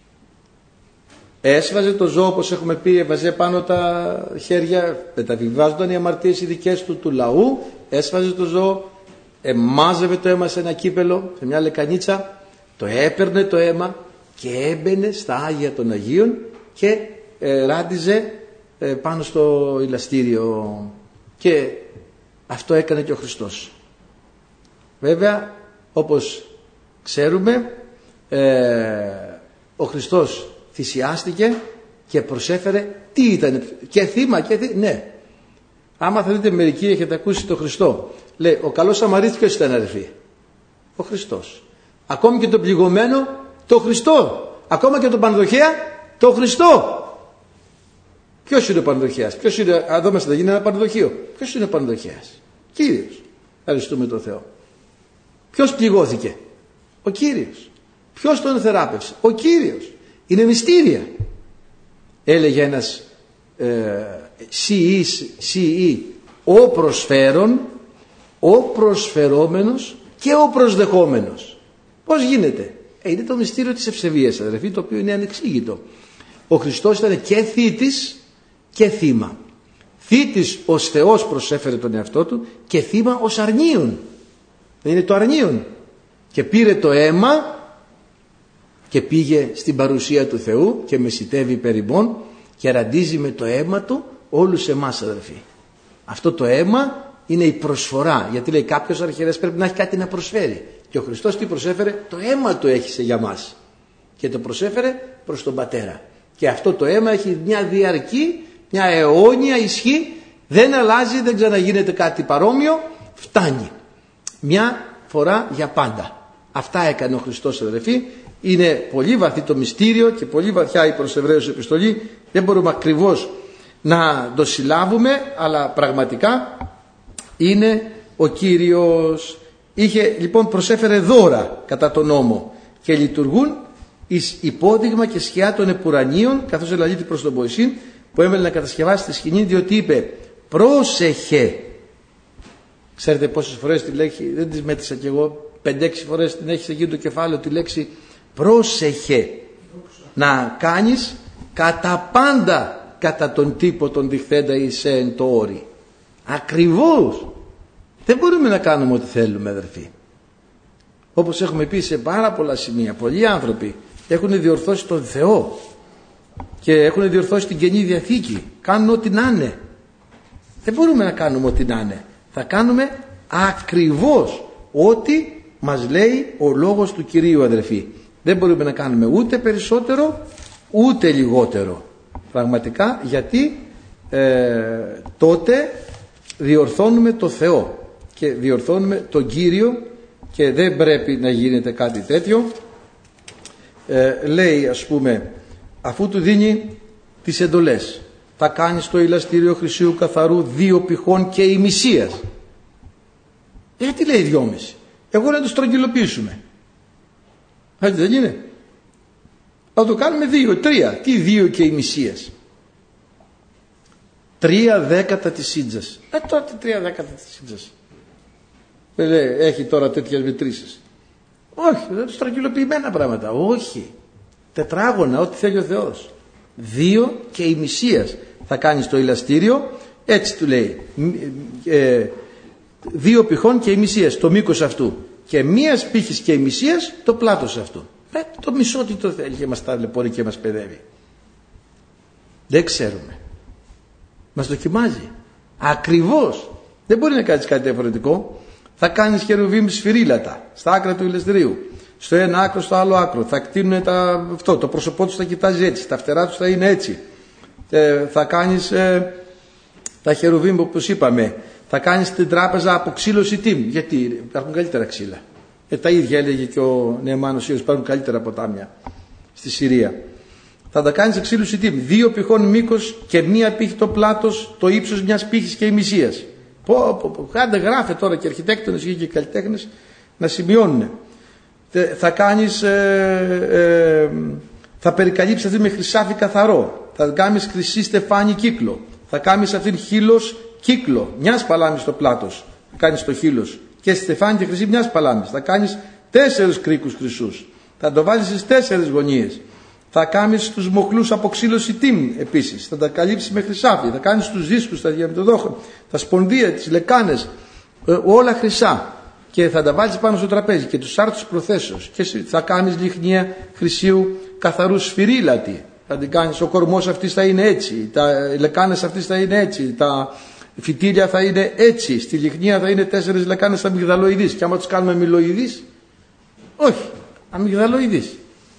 Έσβαζε το ζώο, όπως έχουμε πει, έβαζε πάνω τα χέρια, μεταβιβάζονταν οι αμαρτίες οι δικές του του λαού, έσβαζε το ζώο, εμάζευε το αίμα σε ένα κύπελο, σε μια λεκανίτσα, το έπαιρνε το αίμα και έμπαινε στα Άγια των Αγίων και ε, ράντιζε ε, πάνω στο ηλαστήριο, και αυτό έκανε και ο Χριστός. Βέβαια, όπως ξέρουμε, ε, ο Χριστός θυσιάστηκε και προσέφερε, τι ήταν, και θύμα και θύμα, ναι. Άμα θα δείτε, μερικοί έχετε ακούσει τον Χριστό, λέει ο καλός Σαμαρίτης ποιος ήταν, αδερφοί? Ο Χριστός. Ακόμη και τον πληγωμένο, το Χριστό. Ακόμα και τον πανδοχέα, το Χριστό. Ποιος είναι ο πανδοχέας? Ποιος είναι? Εδώ μέσα θα γίνει ένα πανδοχείο. Ποιος είναι ο πανδοχέας? Κύριος. Ευχαριστούμε τον Θεό. Ποιος πληγώθηκε? Ο Κύριος. Ποιος τον θεράπευσε? Ο Κύριος. Είναι μυστήρια. Έλεγε ένας ε, σι ι, ο προσφέρον, ο προσφερόμενος και ο προσδεχόμενος. Πώς γίνεται? Ε, είναι το μυστήριο της ευσεβίας, αδερφοί, το οποίο είναι ανεξήγητο. Ο Χριστός ήταν και θήτης και θύμα. Θήτης ως Θεός προσέφερε τον εαυτό του, και θύμα ως αρνίον. Είναι το αρνίον. Και πήρε το αίμα και πήγε στην παρουσία του Θεού και μεσιτεύει περ ημών και ραντίζει με το αίμα του όλους εμάς, αδερφοί. Αυτό το αίμα είναι η προσφορά, γιατί λέει κάποιος αρχιερέας πρέπει να έχει κάτι να προσφέρει, και ο Χριστός τι προσέφερε? Το αίμα του έχισε για μας και το προσέφερε προς τον Πατέρα, και αυτό το αίμα έχει μια διαρκή, μια αιώνια ισχύ Δεν αλλάζει, δεν ξαναγίνεται κάτι παρόμοιο, φτάνει. Μια φορά για πάντα. Αυτά έκανε ο Χριστός, αδερφοί. Είναι πολύ βαθύ το μυστήριο και πολύ βαθιά η προς Εβραίους επιστολή. Δεν μπορούμε ακριβώς να το συλλάβουμε, αλλά πραγματικά είναι ο Κύριος. Είχε λοιπόν προσέφερε δώρα κατά τον νόμο και λειτουργούν εις υπόδειγμα και σκιά των επουρανίων, καθώς ελαλήθη προς τον Μωυσήν που έμελε να κατασκευάσει τη σκηνή, διότι είπε πρόσεχε. Ξέρετε πόσες φορές τη λέξη, δεν τις μέτρησα κι εγώ, πέντε-έξι φορές την έχει εκεί το κεφάλαιο τη λέξη πρόσεχε, να κάνεις κατά πάντα κατά τον τύπο τον διχθέντα είσαι εν το όρι. Ακριβώς. Δεν μπορούμε να κάνουμε ό,τι θέλουμε, αδερφοί. Όπως έχουμε πει σε πάρα πολλά σημεία, πολλοί άνθρωποι έχουν διορθώσει τον Θεό και έχουν διορθώσει την Καινή Διαθήκη, κάνουν ό,τι να είναι. Δεν μπορούμε να κάνουμε ό,τι να είναι. Θα κάνουμε ακριβώς ό,τι μας λέει ο λόγος του Κυρίου, αδερφοί. Δεν μπορούμε να κάνουμε ούτε περισσότερο ούτε λιγότερο. Πραγματικά, γιατί ε, τότε διορθώνουμε το Θεό και διορθώνουμε τον Κύριο και δεν πρέπει να γίνεται κάτι τέτοιο. Ε, λέει, ας πούμε, αφού του δίνει τις εντολές, θα κάνεις το ηλαστήριο χρυσίου καθαρού δύο πηχών και ημισίας. Γιατί λέει δυόμιση? Εγώ να το στρογγυλοποιήσουμε. Έτσι δεν είναι? Θα το κάνουμε δύο, τρία. Τι δύο και ημισίας? Τρία δέκατα της σύντζας. Ε τότε τρία δέκατα της σύντζας. Ε, έχει τώρα τέτοιες μετρήσεις. Όχι, δεν είναι στρογγυλοποιημένα πράγματα. Όχι. Τετράγωνα, ό,τι θέλει ο Θεός. Δύο και ημισίας θα κάνεις το ηλαστήριο. Έτσι του λέει. Ε, δύο πηχών και ημισίας το μήκος αυτού. Και μίας πύχης και ημισίας το πλάτος αυτού. Ε, το μισό τι το θέλει και μας ταλαιπωρεί και μας παιδεύει. Δεν ξέρουμε. Μας δοκιμάζει. Ακριβώς. Δεν μπορεί να κάνεις κάτι διαφορετικό. Θα κάνεις χερουβίμ σφυρίλατα στα άκρα του ηλεστηρίου. Στο ένα άκρο, στο άλλο άκρο. Θα κτίνουν τα, αυτό, το πρόσωπό τους θα κοιτάζει έτσι. Τα φτερά τους θα είναι έτσι. Ε, θα κάνεις ε, τα χερουβίμ όπως είπαμε. Θα κάνεις την τράπεζα από ξύλο σιτίμ. Γιατί υπάρχουν καλύτερα ξύλα. Ε, τα ίδια έλεγε και ο Νεεμάνος Σύρος. Υπάρχουν καλύτερα ποτάμια στη Συρία. Θα τα κάνεις σε ξύλο σιτίμ. Δύο πηχών μήκος και μία πύχη το πλάτος, το ύψος μιας πύχης και ημισίας. Πω, πω, πω. Κάντε γράφε τώρα και αρχιτέκτονες και καλλιτέχνες να σημειώνουν. Θα κάνεις, ε, ε, θα περικαλύψεις αυτή με χρυσάφι καθαρό. Θα κάνεις χρυσή στεφάνι κύκλο. Θα κάνεις αυτήν χείλος κύκλο. Μιας παλάμης στο πλάτος. Θα κάνεις το χείλος. Και στεφάνι και χρυσή μιας παλάμης. Θα κάνεις τέσσερις κρίκους χρυσούς. Θα το βάλεις στις τέσσερις γωνίες. Θα κάνεις τους μοχλούς από ξύλο σιτίμ επίσης. Θα τα καλύψεις με χρυσάφι. Θα κάνεις τους δίσκους, τα διαμετωδόχα, τα σπονδία, τις λεκάνες. Ε, όλα χρυσά. Και θα τα βάλεις πάνω στο τραπέζι. Και τους άρτους προθέσεως. Και θα κάνεις λιχνία χρυσίου καθαρού σφυρίλατη. Θα την κάνεις, ο κορμός αυτής θα είναι έτσι. Τα λεκάνες αυτής θα είναι έτσι. Τα φυτίλια θα είναι έτσι. Στη λιχνία θα είναι τέσσερις λεκάνες αμυγδαλοειδείς. Και άμα τους κάνουμε αμυλοειδείς, όχι, αμυγδαλοειδείς.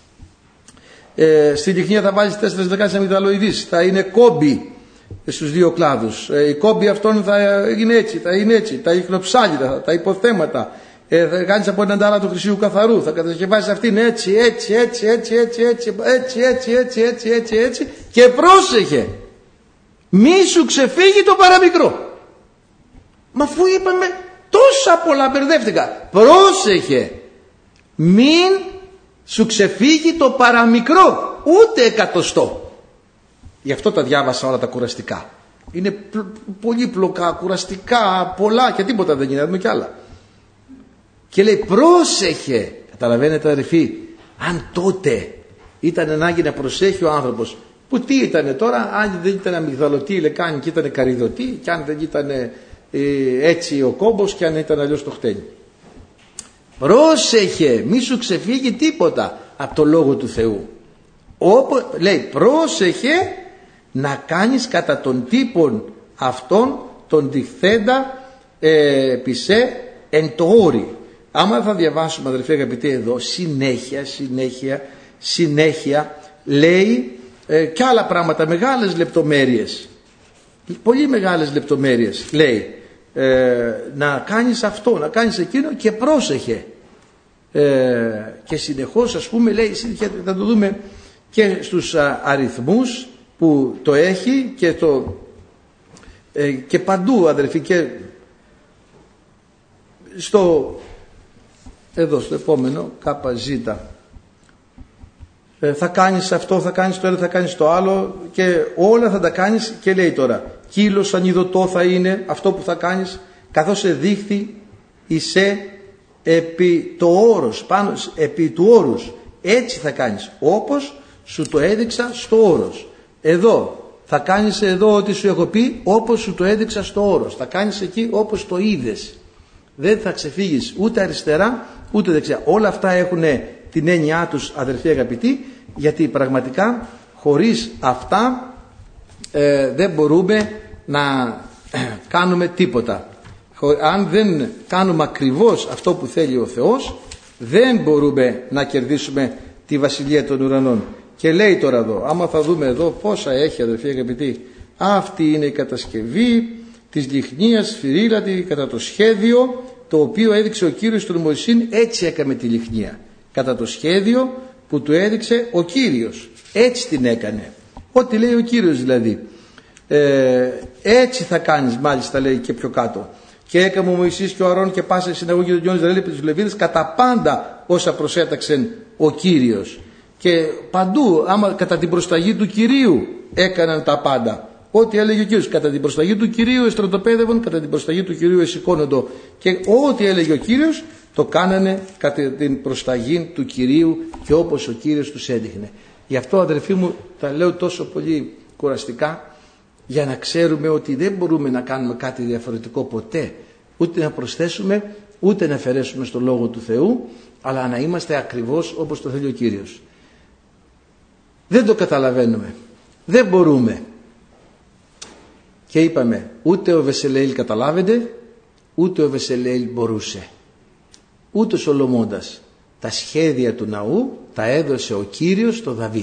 Ε, στη λιχνία θα βάλεις τέσσερις λεκάνες αμυγδαλοειδείς. Θα είναι κόμπι στους δύο κλάδους. Ε, η κόμπη αυτών θα είναι έτσι, θα είναι έτσι. Τα ιχνοψάλιδα, τα υποθέματα. Ε, θα κάνεις από έναν τάρα του χρυσίου καθαρού. Θα κατασκευάσεις αυτήν έτσι, έτσι, έτσι, έτσι, έτσι, έτσι, έτσι, έτσι, έτσι, έτσι, έτσι, έτσι. Και πρόσεχε, μη σου ξεφύγει το παραμικρό. Μα αφού είπαμε τόσα πολλά, μπερδεύτηκα. Πρόσεχε, μην σου ξεφύγει το παραμικρό, ούτε εκατοστό. Γι' αυτό τα διάβασα όλα τα κουραστικά. Είναι πολύπλοκα, κουραστικά, πολλά και τίποτα δεν γίνεται, δούμε κι άλλα. Και λέει πρόσεχε, καταλαβαίνετε αδερφοί, αν τότε ήταν ανάγκη να προσέχει ο άνθρωπος, που τι ήτανε τώρα, αν δεν ήταν αμυγδαλωτή λεκάνη και ήταν καρυδωτή, και αν δεν ήταν ε, έτσι ο κόμπος, και αν ήταν αλλιώς το χτένι. Πρόσεχε, μη σου ξεφύγει τίποτα από το Λόγο του Θεού. Όπου, λέει πρόσεχε να κάνεις κατά τον τύπον αυτόν τον διχθέντα ε, πισέ εν το όρι. Άμα θα διαβάσουμε αδελφοί αγαπητοί εδώ συνέχεια, συνέχεια, συνέχεια λέει ε, και άλλα πράγματα, μεγάλες λεπτομέρειες. πολύ μεγάλες λεπτομέρειες. Λέει ε, να κάνεις αυτό, να κάνεις εκείνο και πρόσεχε. Ε, και συνεχώς, ας πούμε, λέει, θα το δούμε και στους α, αριθμούς που το έχει και, το, ε, και παντού, αδερφοί, και στο εδώ στο επόμενο ΚΖ, ε, θα κάνεις αυτό, θα κάνεις το ένα, θα κάνεις το άλλο και όλα θα τα κάνεις. Και λέει τώρα, κύλος ανιδωτό θα είναι αυτό που θα κάνεις, καθώς εδείχθη εισέ επί το όρος, πάνω επί του όρους, έτσι θα κάνεις όπως σου το έδειξα στο όρος. Εδώ θα κάνεις, εδώ ό,τι σου έχω πει, όπως σου το έδειξα στο όρος. Θα κάνεις εκεί όπως το είδες. Δεν θα ξεφύγεις ούτε αριστερά ούτε δεξιά. Όλα αυτά έχουν την έννοιά τους, αδερφοί αγαπητοί, γιατί πραγματικά χωρίς αυτά ε, δεν μπορούμε να κάνουμε τίποτα. Αν δεν κάνουμε ακριβώς αυτό που θέλει ο Θεός, δεν μπορούμε να κερδίσουμε τη Βασιλεία των Ουρανών. Και λέει τώρα εδώ, άμα θα δούμε εδώ πόσα έχει, αδερφοί αγαπητοί, αυτή είναι η κατασκευή της λιχνίας σφυρίλατη κατά το σχέδιο το οποίο έδειξε ο Κύριος στον Μωυσήν. Έτσι έκαμε τη λιχνία, κατά το σχέδιο που του έδειξε ο Κύριος. Έτσι την έκανε, ό,τι λέει ο Κύριος δηλαδή. ε, έτσι θα κάνεις, μάλιστα λέει και πιο κάτω. Και έκαμε ο Μωυσής και ο Αρών και πάσα η συναγωγή των γιών Ισραήλ επί τους Λεβίδες κατά πάντα όσα προσέταξεν ο Κύριος. Και παντού, άμα κατά την προσταγή του Κυρίου έκαναν τα πάντα. Ό,τι έλεγε ο Κύριος, κατά την προσταγή του Κυρίου εστρατοπέδευαν, κατά την προσταγή του Κυρίου εσηκώνοντο. Και ό,τι έλεγε ο Κύριος το κάνανε κατά την προσταγή του Κυρίου και όπως ο Κύριος τους έδειχνε. Γι' αυτό, αδερφοί μου, τα λέω τόσο πολύ κουραστικά, για να ξέρουμε ότι δεν μπορούμε να κάνουμε κάτι διαφορετικό ποτέ, ούτε να προσθέσουμε ούτε να αφαιρέσουμε στο Λόγο του Θεού, αλλά να είμαστε ακριβώς όπως το θέλει ο Κύριος. Δεν το καταλαβαίνουμε, δεν μπορούμε. Και είπαμε, ούτε ο Βεσελεήλ καταλάβαινε, ούτε ο Βεσελεήλ μπορούσε, ούτε ο Σολομώντας. Τα σχέδια του ναού τα έδωσε ο Κύριος στο Δαβίδ.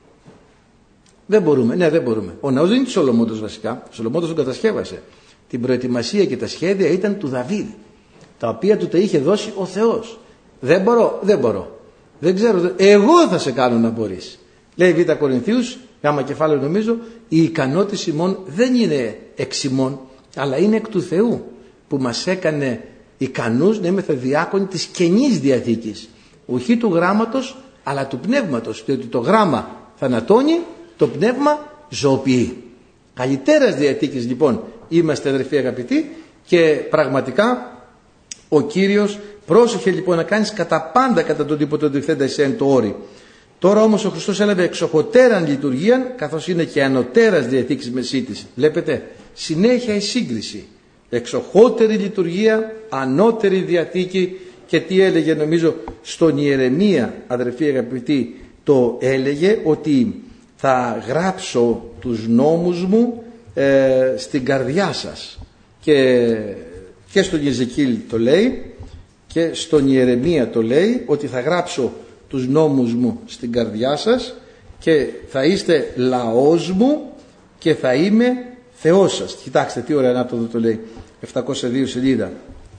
Δεν μπορούμε, ναι δεν μπορούμε. Ο ναός δεν είναι του Σολομώντος βασικά, ο Σολομώντος τον κατασκεύασε. Την προετοιμασία και τα σχέδια ήταν του Δαβίδ, τα οποία του τα είχε δώσει ο Θεός. Δεν μπορώ, δεν μπορώ. Δεν ξέρω, εγώ θα σε κάνω να μπορείς. Λέει Β' Κορινθίους, γάμα κεφάλαιο νομίζω, η ικανότηση ημών δεν είναι εξ ημών, αλλά είναι εκ του Θεού, που μας έκανε ικανούς να είμαστε διάκονοι της Καινής Διαθήκης. Όχι του γράμματος, αλλά του πνεύματος, διότι το γράμμα θανατώνει, το πνεύμα ζωοποιεί. Καλυτέρας Διαθήκης λοιπόν είμαστε, αδερφοί αγαπητοί, και πραγματικά ο Κύριος πρόσεχε λοιπόν να κάνεις κατά πάντα κατά τον τύπο του διθέντα εσέν το όρι. Τώρα όμως ο Χριστός έλαβε εξοχοτέραν λειτουργία, καθώς είναι και ανωτέρας Διαθήκης μεσίτης. Βλέπετε, συνέχεια η σύγκριση. Εξοχότερη λειτουργία, ανώτερη Διαθήκη. Και τι έλεγε, νομίζω στον Ιερεμία, αδερφοί αγαπητοί, το έλεγε ότι θα γράψω τους νόμους μου ε, στην καρδιά σας. Και, και στον Ιεζεκίλ το λέει και στον Ιερεμία το λέει, ότι θα γράψω τους νόμους μου στην καρδιά σας και θα είστε λαός μου και θα είμαι Θεός σας. Κοιτάξτε τι ωραία να το δω, το λέει επτακόσια δύο σελίδα.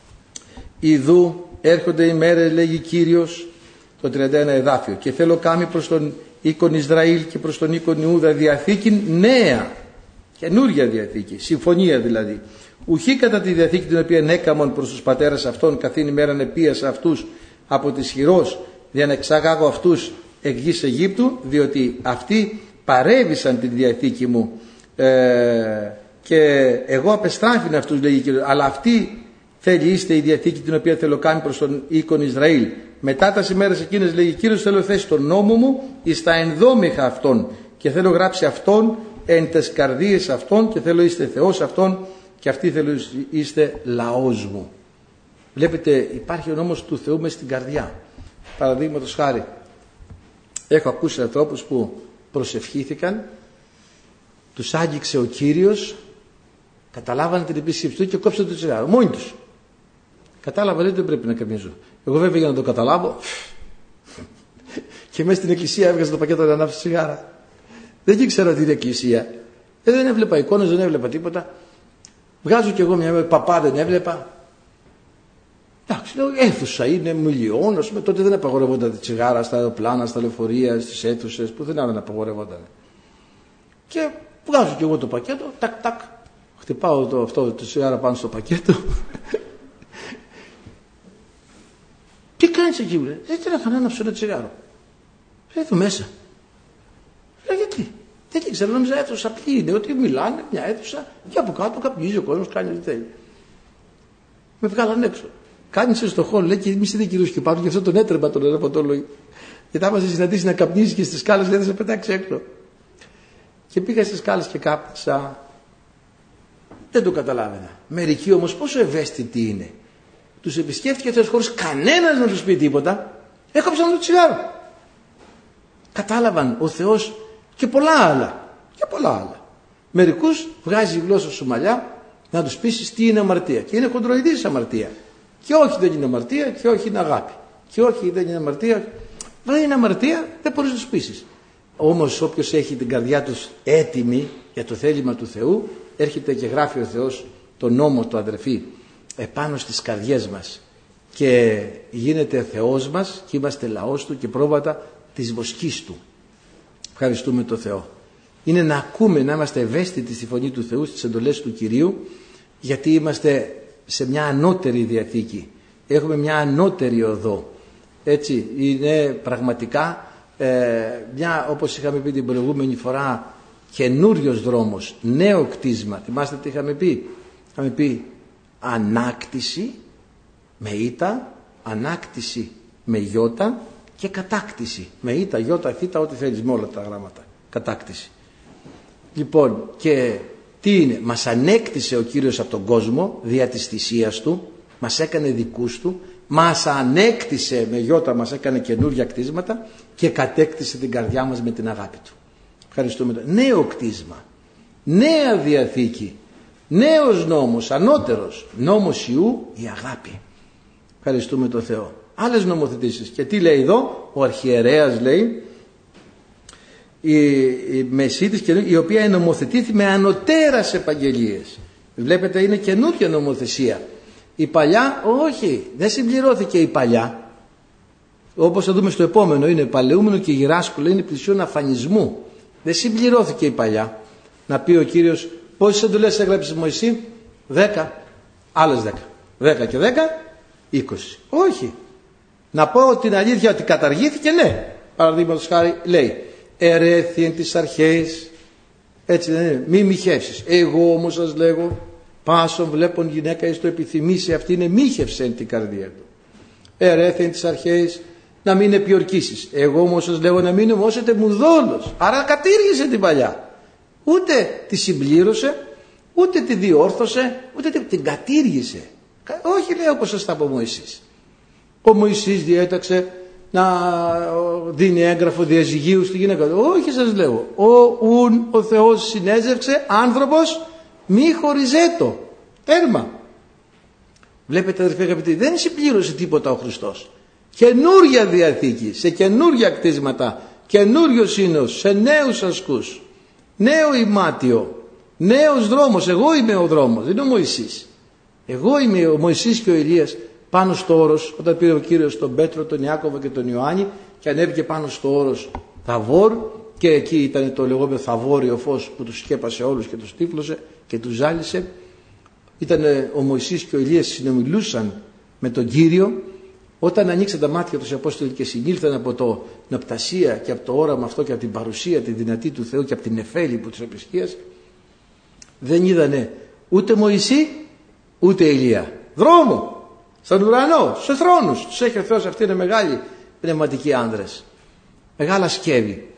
Ιδού έρχονται οι μέρες, λέγει Κύριος, το τριάντα ένα εδάφιο, και θέλω κάμει προς τον οίκον Ισραήλ και προς τον οίκον Ιούδα διαθήκη νέα, καινούρια διαθήκη, συμφωνία δηλαδή, ουχή κατά τη διαθήκη την οποία έκαμον προς τους πατέρας αυτών, καθήν ημέραν επίασα αυτούς από της χειρός, για να εξαγάγω αυτούς εκ γης Αιγύπτου, διότι αυτοί παρέβησαν τη διαθήκη μου ε, και εγώ απεστράφην αυτούς, λέγει Κύριος, αλλά αυτοί θέλει είστε η διαθήκη την οποία θέλω κάνει προς τον οίκον Ισραήλ. Μετά τα ημέρες εκείνες, λέγει Κύριος, θέλω θέσει τον νόμο μου εις τα ενδόμηχα αυτών και θέλω γράψει αυτόν εν τες καρδίες αυτών και θέλω είστε Θεός αυτών και αυτοί θέλω είστε λαός μου. Βλέπετε, υπάρχει ο νόμος του Θεού μες στην καρδιά. Παραδείγματος χάρη, έχω ακούσει ανθρώπους που προσευχήθηκαν, τους άγγιξε ο Κύριος, καταλάβανε την επίσκεψη του και κόψαν το τσιγάρο μόνοι τους. Κατάλαβα, δεν πρέπει να καμίζω. Εγώ βέβαια για να το καταλάβω και μέσα στην εκκλησία έβγαζα το πακέτο να ανάψω τσιγάρα. Δεν ήξερα ότι είναι εκκλησία. Ε, δεν έβλεπα εικόνες, δεν έβλεπα τίποτα. Βγάζω κι εγώ μια μέρα, παπά δεν έβλεπα. Εντάξει, λέω, αίθουσα είναι μιλιώνος, με τότε δεν απαγορεύονταν τα τσιγάρα στα αεροπλάνα, στα λεωφορεία, στις αίθουσες, που δεν άλλα απαγορεύονταν. Και βγάζω κι εγώ το πακέτο, τακ τακ, χτυπάω το, αυτό το τσιγάρα πάνω στο πακέτο. Τι κάνεις εκεί, βρε? Δεν θέλω να ανάψω ένα τσιγάρο. Εδώ μέσα. Λέω, γιατί? Δεν ήξερα, νόμιζα αίθουσα ποιοι είναι, ότι μιλάνε μια αίθουσα και από κάτω καπνίζει ο κόσμος, κάνει ό,τι θέλει. Με βγάλαν έξω. Κάνησε στο χώρο, λέει, και εμείς είδε κυρίως και πάνω, και αυτό τον έτρεμπα τον εραποτόλογο. Και τα άμασε συναντήσει να καπνίζει και στις σκάλες, λέει, θα σε πετάξει έξω. Και πήγα στις σκάλες και κάπνισα. Δεν το καταλάβαινα. Μερικοί όμως πόσο ευαίσθητοι είναι. Τους επισκέφτηκε αυτές χωρίς κανένας να τους πει τίποτα. Έκοψαν το τσιγάρο. Κατάλαβαν ο Θεός και πολλά άλλα. Και πολλά άλλα. Μερικούς βγάζει η γλώσσα σου μαλλιά να τους πείσεις τι είναι αμαρτία. Και είναι χοντροειδής αμαρτία. Και όχι δεν είναι αμαρτία, και όχι είναι αγάπη. Και όχι δεν είναι αμαρτία. Δεν είναι αμαρτία, δεν μπορείς να τους πείσεις. Όμως όποιος έχει την καρδιά του έτοιμη για το θέλημα του Θεού, έρχεται και γράφει ο Θεός τον νόμο του, αδερφοί, επάνω στις καρδιές μας. Και γίνεται Θεός μας και είμαστε λαός του και πρόβατα της βοσκής του. Ευχαριστούμε τον Θεό. Είναι να ακούμε, να είμαστε ευαίσθητοι στη φωνή του Θεού, στις εντολές του Κυρίου, γιατί είμαστε σε μια ανώτερη διαθήκη. Έχουμε μια ανώτερη οδό. Έτσι, είναι πραγματικά ε, μια, όπως είχαμε πει την προηγούμενη φορά, καινούριος δρόμος, νέο κτίσμα. Θυμάστε τι είχαμε πει? Είχαμε πει ανάκτηση με ήτα, ανάκτηση με γιώτα και κατάκτηση με ήτα, γιώτα, θήτα, ό,τι θέλεις, με όλα τα γράμματα. Κατάκτηση. Λοιπόν, και τι είναι? Μας ανέκτησε ο Κύριος από τον κόσμο δια της θυσίας του, μας έκανε δικούς του, μας ανέκτησε με γιώτα, μας έκανε καινούργια κτίσματα και κατέκτησε την καρδιά μας με την αγάπη του. Ευχαριστούμε. Νέο κτίσμα, νέα διαθήκη, νέος νόμος, ανώτερος νόμος Ιού, η αγάπη. Ευχαριστούμε τον Θεό. Άλλες νομοθετήσεις. Και τι λέει εδώ? Ο αρχιερέας λέει, η, η Μεσίτης, η οποία νομοθετήθη με ανωτέρας επαγγελίες. Βλέπετε, είναι καινούργια νομοθεσία. Η παλιά, όχι, δεν συμπληρώθηκε η παλιά. Όπως θα δούμε στο επόμενο, είναι παλαιούμενο και γυράσκολο, είναι πλησιόν αφανισμού. Δεν συμπληρώθηκε η παλιά. Να πει ο Κύριος, πόσες εντολές έγραψε Μωυσή? Δέκα. Άλλες δέκα. Δέκα και δέκα, είκοσι. Όχι. Να πω την αλήθεια ότι καταργήθηκε, ναι. Παραδείγματος χάρη λέει, ερέθη εν τις αρχές, έτσι δεν είναι, μη μοιχεύσεις. Εγώ όμως σας λέγω, πάσον βλέπον γυναίκα εις το επιθυμήσει, αυτή είναι μίχευσε εν την καρδία του. Ερέθη εν τις αρχές, να μην επιορκήσεις. Εγώ όμως σας λέγω να μην ομόσετε μουδόλος. Άρα κατήργησε την παλιά. Ούτε τη συμπλήρωσε, ούτε τη διόρθωσε, ούτε την κατήργησε. Όχι, λέει, όπως σας τα πω Μωυσής. Ο Μωυσής διέταξε να δίνει έγγραφο διαζυγίου στη γυναίκα του. Όχι, σας λέω. Ο ουν ο Θεός συνέζευξε άνθρωπος μη χωριζέτο. Τέρμα. Βλέπετε, αδερφοί αγαπητοί, δεν συμπλήρωσε τίποτα ο Χριστός. Καινούρια διαθήκη, σε καινούρια κτίσματα, καινούριο σύνος, σε νέους ασκούς, νέο ημάτιο, νέος δρόμος. Εγώ είμαι ο δρόμος, δεν είναι ο Μωυσής. Εγώ είμαι ο Μωυσής και ο Ηλίας πάνω στο όρος, όταν πήρε ο Κύριος τον Πέτρο, τον Ιάκωβο και τον Ιωάννη και ανέβηκε πάνω στο όρος Θαβόρ, και εκεί ήταν το λεγόμενο Θαβόριο φως που τους σκέπασε όλους και τους τύφλωσε και τους ζάλισε. Ήταν ο Μωυσής και ο Ηλίας, συνομιλούσαν με τον Κύριο. Όταν ανοίξαν τα μάτια τους οι Απόστολοι και συνήλθαν από το νοπτασία και από το όραμα αυτό και από την παρουσία τη δυνατή του Θεού και από την νεφέλη που τους επισκίασε, δεν είδανε ούτε Μωυσή ούτε Ηλία. Δρόμο, στον ουρανό, στους θρόνους. Τους έχει ο Θεός, αυτοί είναι μεγάλοι πνευματικοί άνδρες, μεγάλα σκεύη.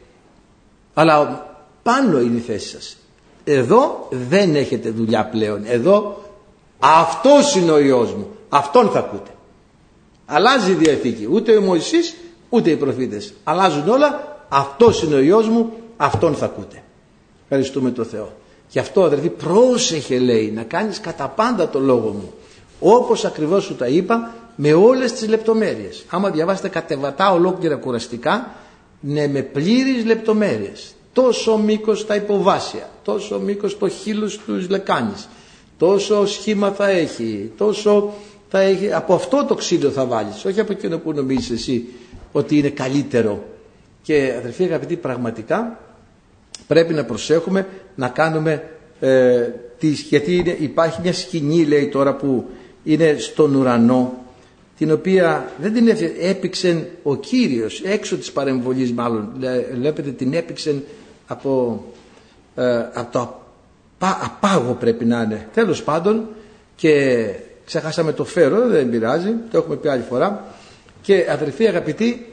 Αλλά πάνω είναι η θέση σας. Εδώ δεν έχετε δουλειά πλέον. Εδώ αυτός είναι ο Υιός μου, αυτόν θα ακούτε. Αλλάζει η Διαθήκη. Ούτε ο Μωυσής ούτε οι προφήτες. Αλλάζουν όλα. Αυτός είναι ο Υιός μου, αυτόν θα ακούτε. Ευχαριστούμε τον Θεό. Γι' αυτό, αδερφοί, πρόσεχε, λέει, να κάνεις κατά πάντα το λόγο μου, όπως ακριβώς σου τα είπα, με όλες τις λεπτομέρειες. Άμα διαβάσετε κατεβατά ολόκληρα κουραστικά, ναι, με πλήρεις λεπτομέρειες. τόσο μήκος τα υποβάσια, τόσο μήκος το χείλος του λεκάνης, τόσο σχήμα θα έχει, τόσο θα έχει. Από αυτό το ξύλο θα βάλεις, όχι από εκείνο που νομίζεις εσύ ότι είναι καλύτερο. Και αδελφοί αγαπητοί, πραγματικά πρέπει να προσέχουμε να κάνουμε ε, τις, γιατί είναι, υπάρχει μια σκηνή, λέει τώρα, που είναι στον ουρανό, την οποία δεν την έπηξεν ο Κύριος, έξω της παρεμβολής μάλλον, βλέπετε, την έπηξεν από, ε, από το απά, απάγο πρέπει να είναι, τέλος πάντων, και ξεχάσαμε το φέρο, δεν πειράζει, το έχουμε πει άλλη φορά. Και αδελφοί αγαπητοί,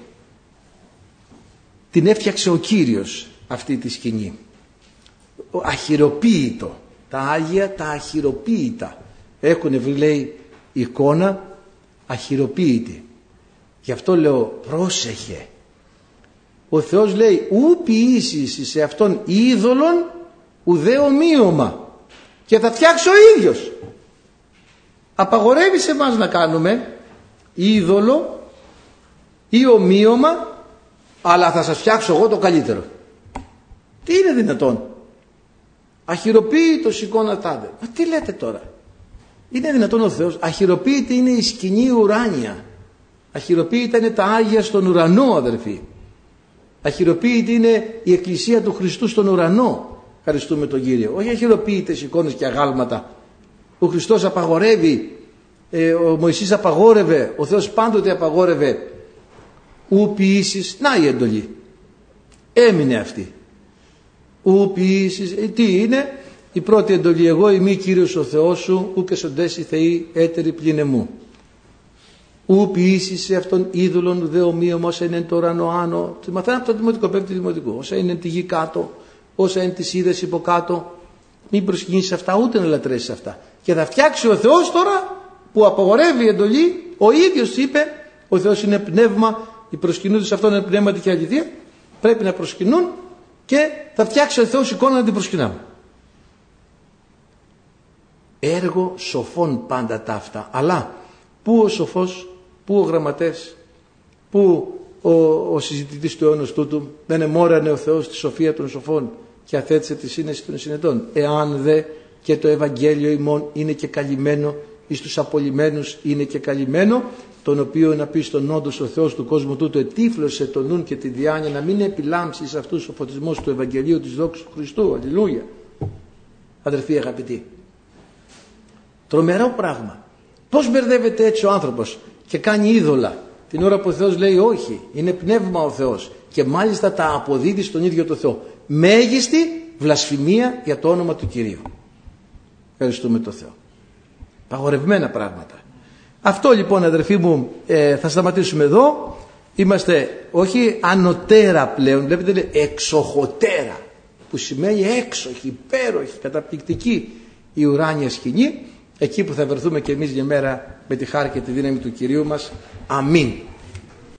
την έφτιαξε ο Κύριος αυτή τη σκηνή, αχυροποίητο. Τα Άγια τα αχυροποίητα έχουν βρει, λέει, εικόνα αχυροποίητη. Γι' αυτό λέω πρόσεχε. Ο Θεός λέει ου ποιήσεις σε αυτόν είδωλον ουδέ ομοίωμα, και θα φτιάξει ο ίδιος. Απαγορεύει σε εμάς να κάνουμε είδωλο ή ομοίωμα, αλλά θα σας φτιάξω εγώ το καλύτερο. Τι είναι δυνατόν? Αχυροποίητος εικόνα τάδε. Μα τι λέτε τώρα? Είναι δυνατόν ο Θεός? Αχυροποίητη είναι η σκηνή ουράνια. Αχυροποίητα είναι τα Άγια στον ουρανό, αδερφοί. Αχυροποίητη είναι η Εκκλησία του Χριστού στον ουρανό. Ευχαριστούμε τον Κύριο. Όχι αχυροποίητες εικόνες και αγάλματα. Ο Χριστός απαγορεύει, ε, ο Μωυσής απαγόρευε, ο Θεός πάντοτε απαγόρευε. Ου ποιήσεις, να η εντολή. Έμεινε αυτή. Ου ποιήσεις, ε, τι είναι? Η πρώτη εντολή, εγώ είμαι Κύριος ο Θεός σου, ου και σοντές οι θεοί έτεροι πλην εμού. Ου ποιήσεις σε αυτόν είδωλον ουδέ ομοίωμα, όσα είναι το ουρανό άνω. Τη μαθαίνω από το δημοτικό, πέμπτη δημοτικό. Όσα είναι τη γη κάτω, όσα είναι τις είδες υποκάτω. Μην προσκυνήσεις αυτά, ούτε να λατρέσεις αυτά. Και θα φτιάξει ο Θεός τώρα, που απαγορεύει η εντολή, ο ίδιος είπε, ο Θεός είναι πνεύμα, οι προσκυνούντες αυτόν είναι πνεύματι και αληθεία, πρέπει να προσκυνούν, και θα φτιάξει ο Θεός εικόνα να την προσκυνάμε. Έργο σοφών πάντα τα αυτά. Αλλά πού ο σοφός, πού ο γραμματέας, πού ο, ο συζητητής του αιώνος τούτου? Δεν εμόρανε ο Θεός τη σοφία των σοφών και αθέτησε τη σύνεση των συνετών. Εάν δε και το Ευαγγέλιο ημών είναι και καλυμμένο, εις τους απολυμένους είναι και καλυμμένο, τον οποίο να πει στον όντως ο Θεός του κόσμου τούτου ετύφλωσε τον νουν και τη διάνοια, να μην επιλάμψει σε αυτούς ο φωτισμός του Ευαγγελίου της δόξης του Χριστού. Αλληλούια. Αδερφοί αγαπητοί, τρομερό πράγμα. Πώς μπερδεύεται έτσι ο άνθρωπος και κάνει είδωλα την ώρα που ο Θεός λέει όχι, είναι πνεύμα ο Θεός, και μάλιστα τα αποδίδει στον ίδιο το Θεό. Μέγιστη βλασφημία για το όνομα του Κυρίου. Ευχαριστούμε το Θεό. Παγορευμένα πράγματα. Αυτό λοιπόν, αδερφοί μου, ε, θα σταματήσουμε εδώ. Είμαστε όχι ανωτέρα πλέον, βλέπετε, λέει εξοχωτέρα, που σημαίνει έξοχη, υπέροχη, καταπληκτική η ουράνια σκηνή, εκεί που θα βρεθούμε και εμείς μια μέρα με τη χάρη και τη δύναμη του Κυρίου μας. Αμήν.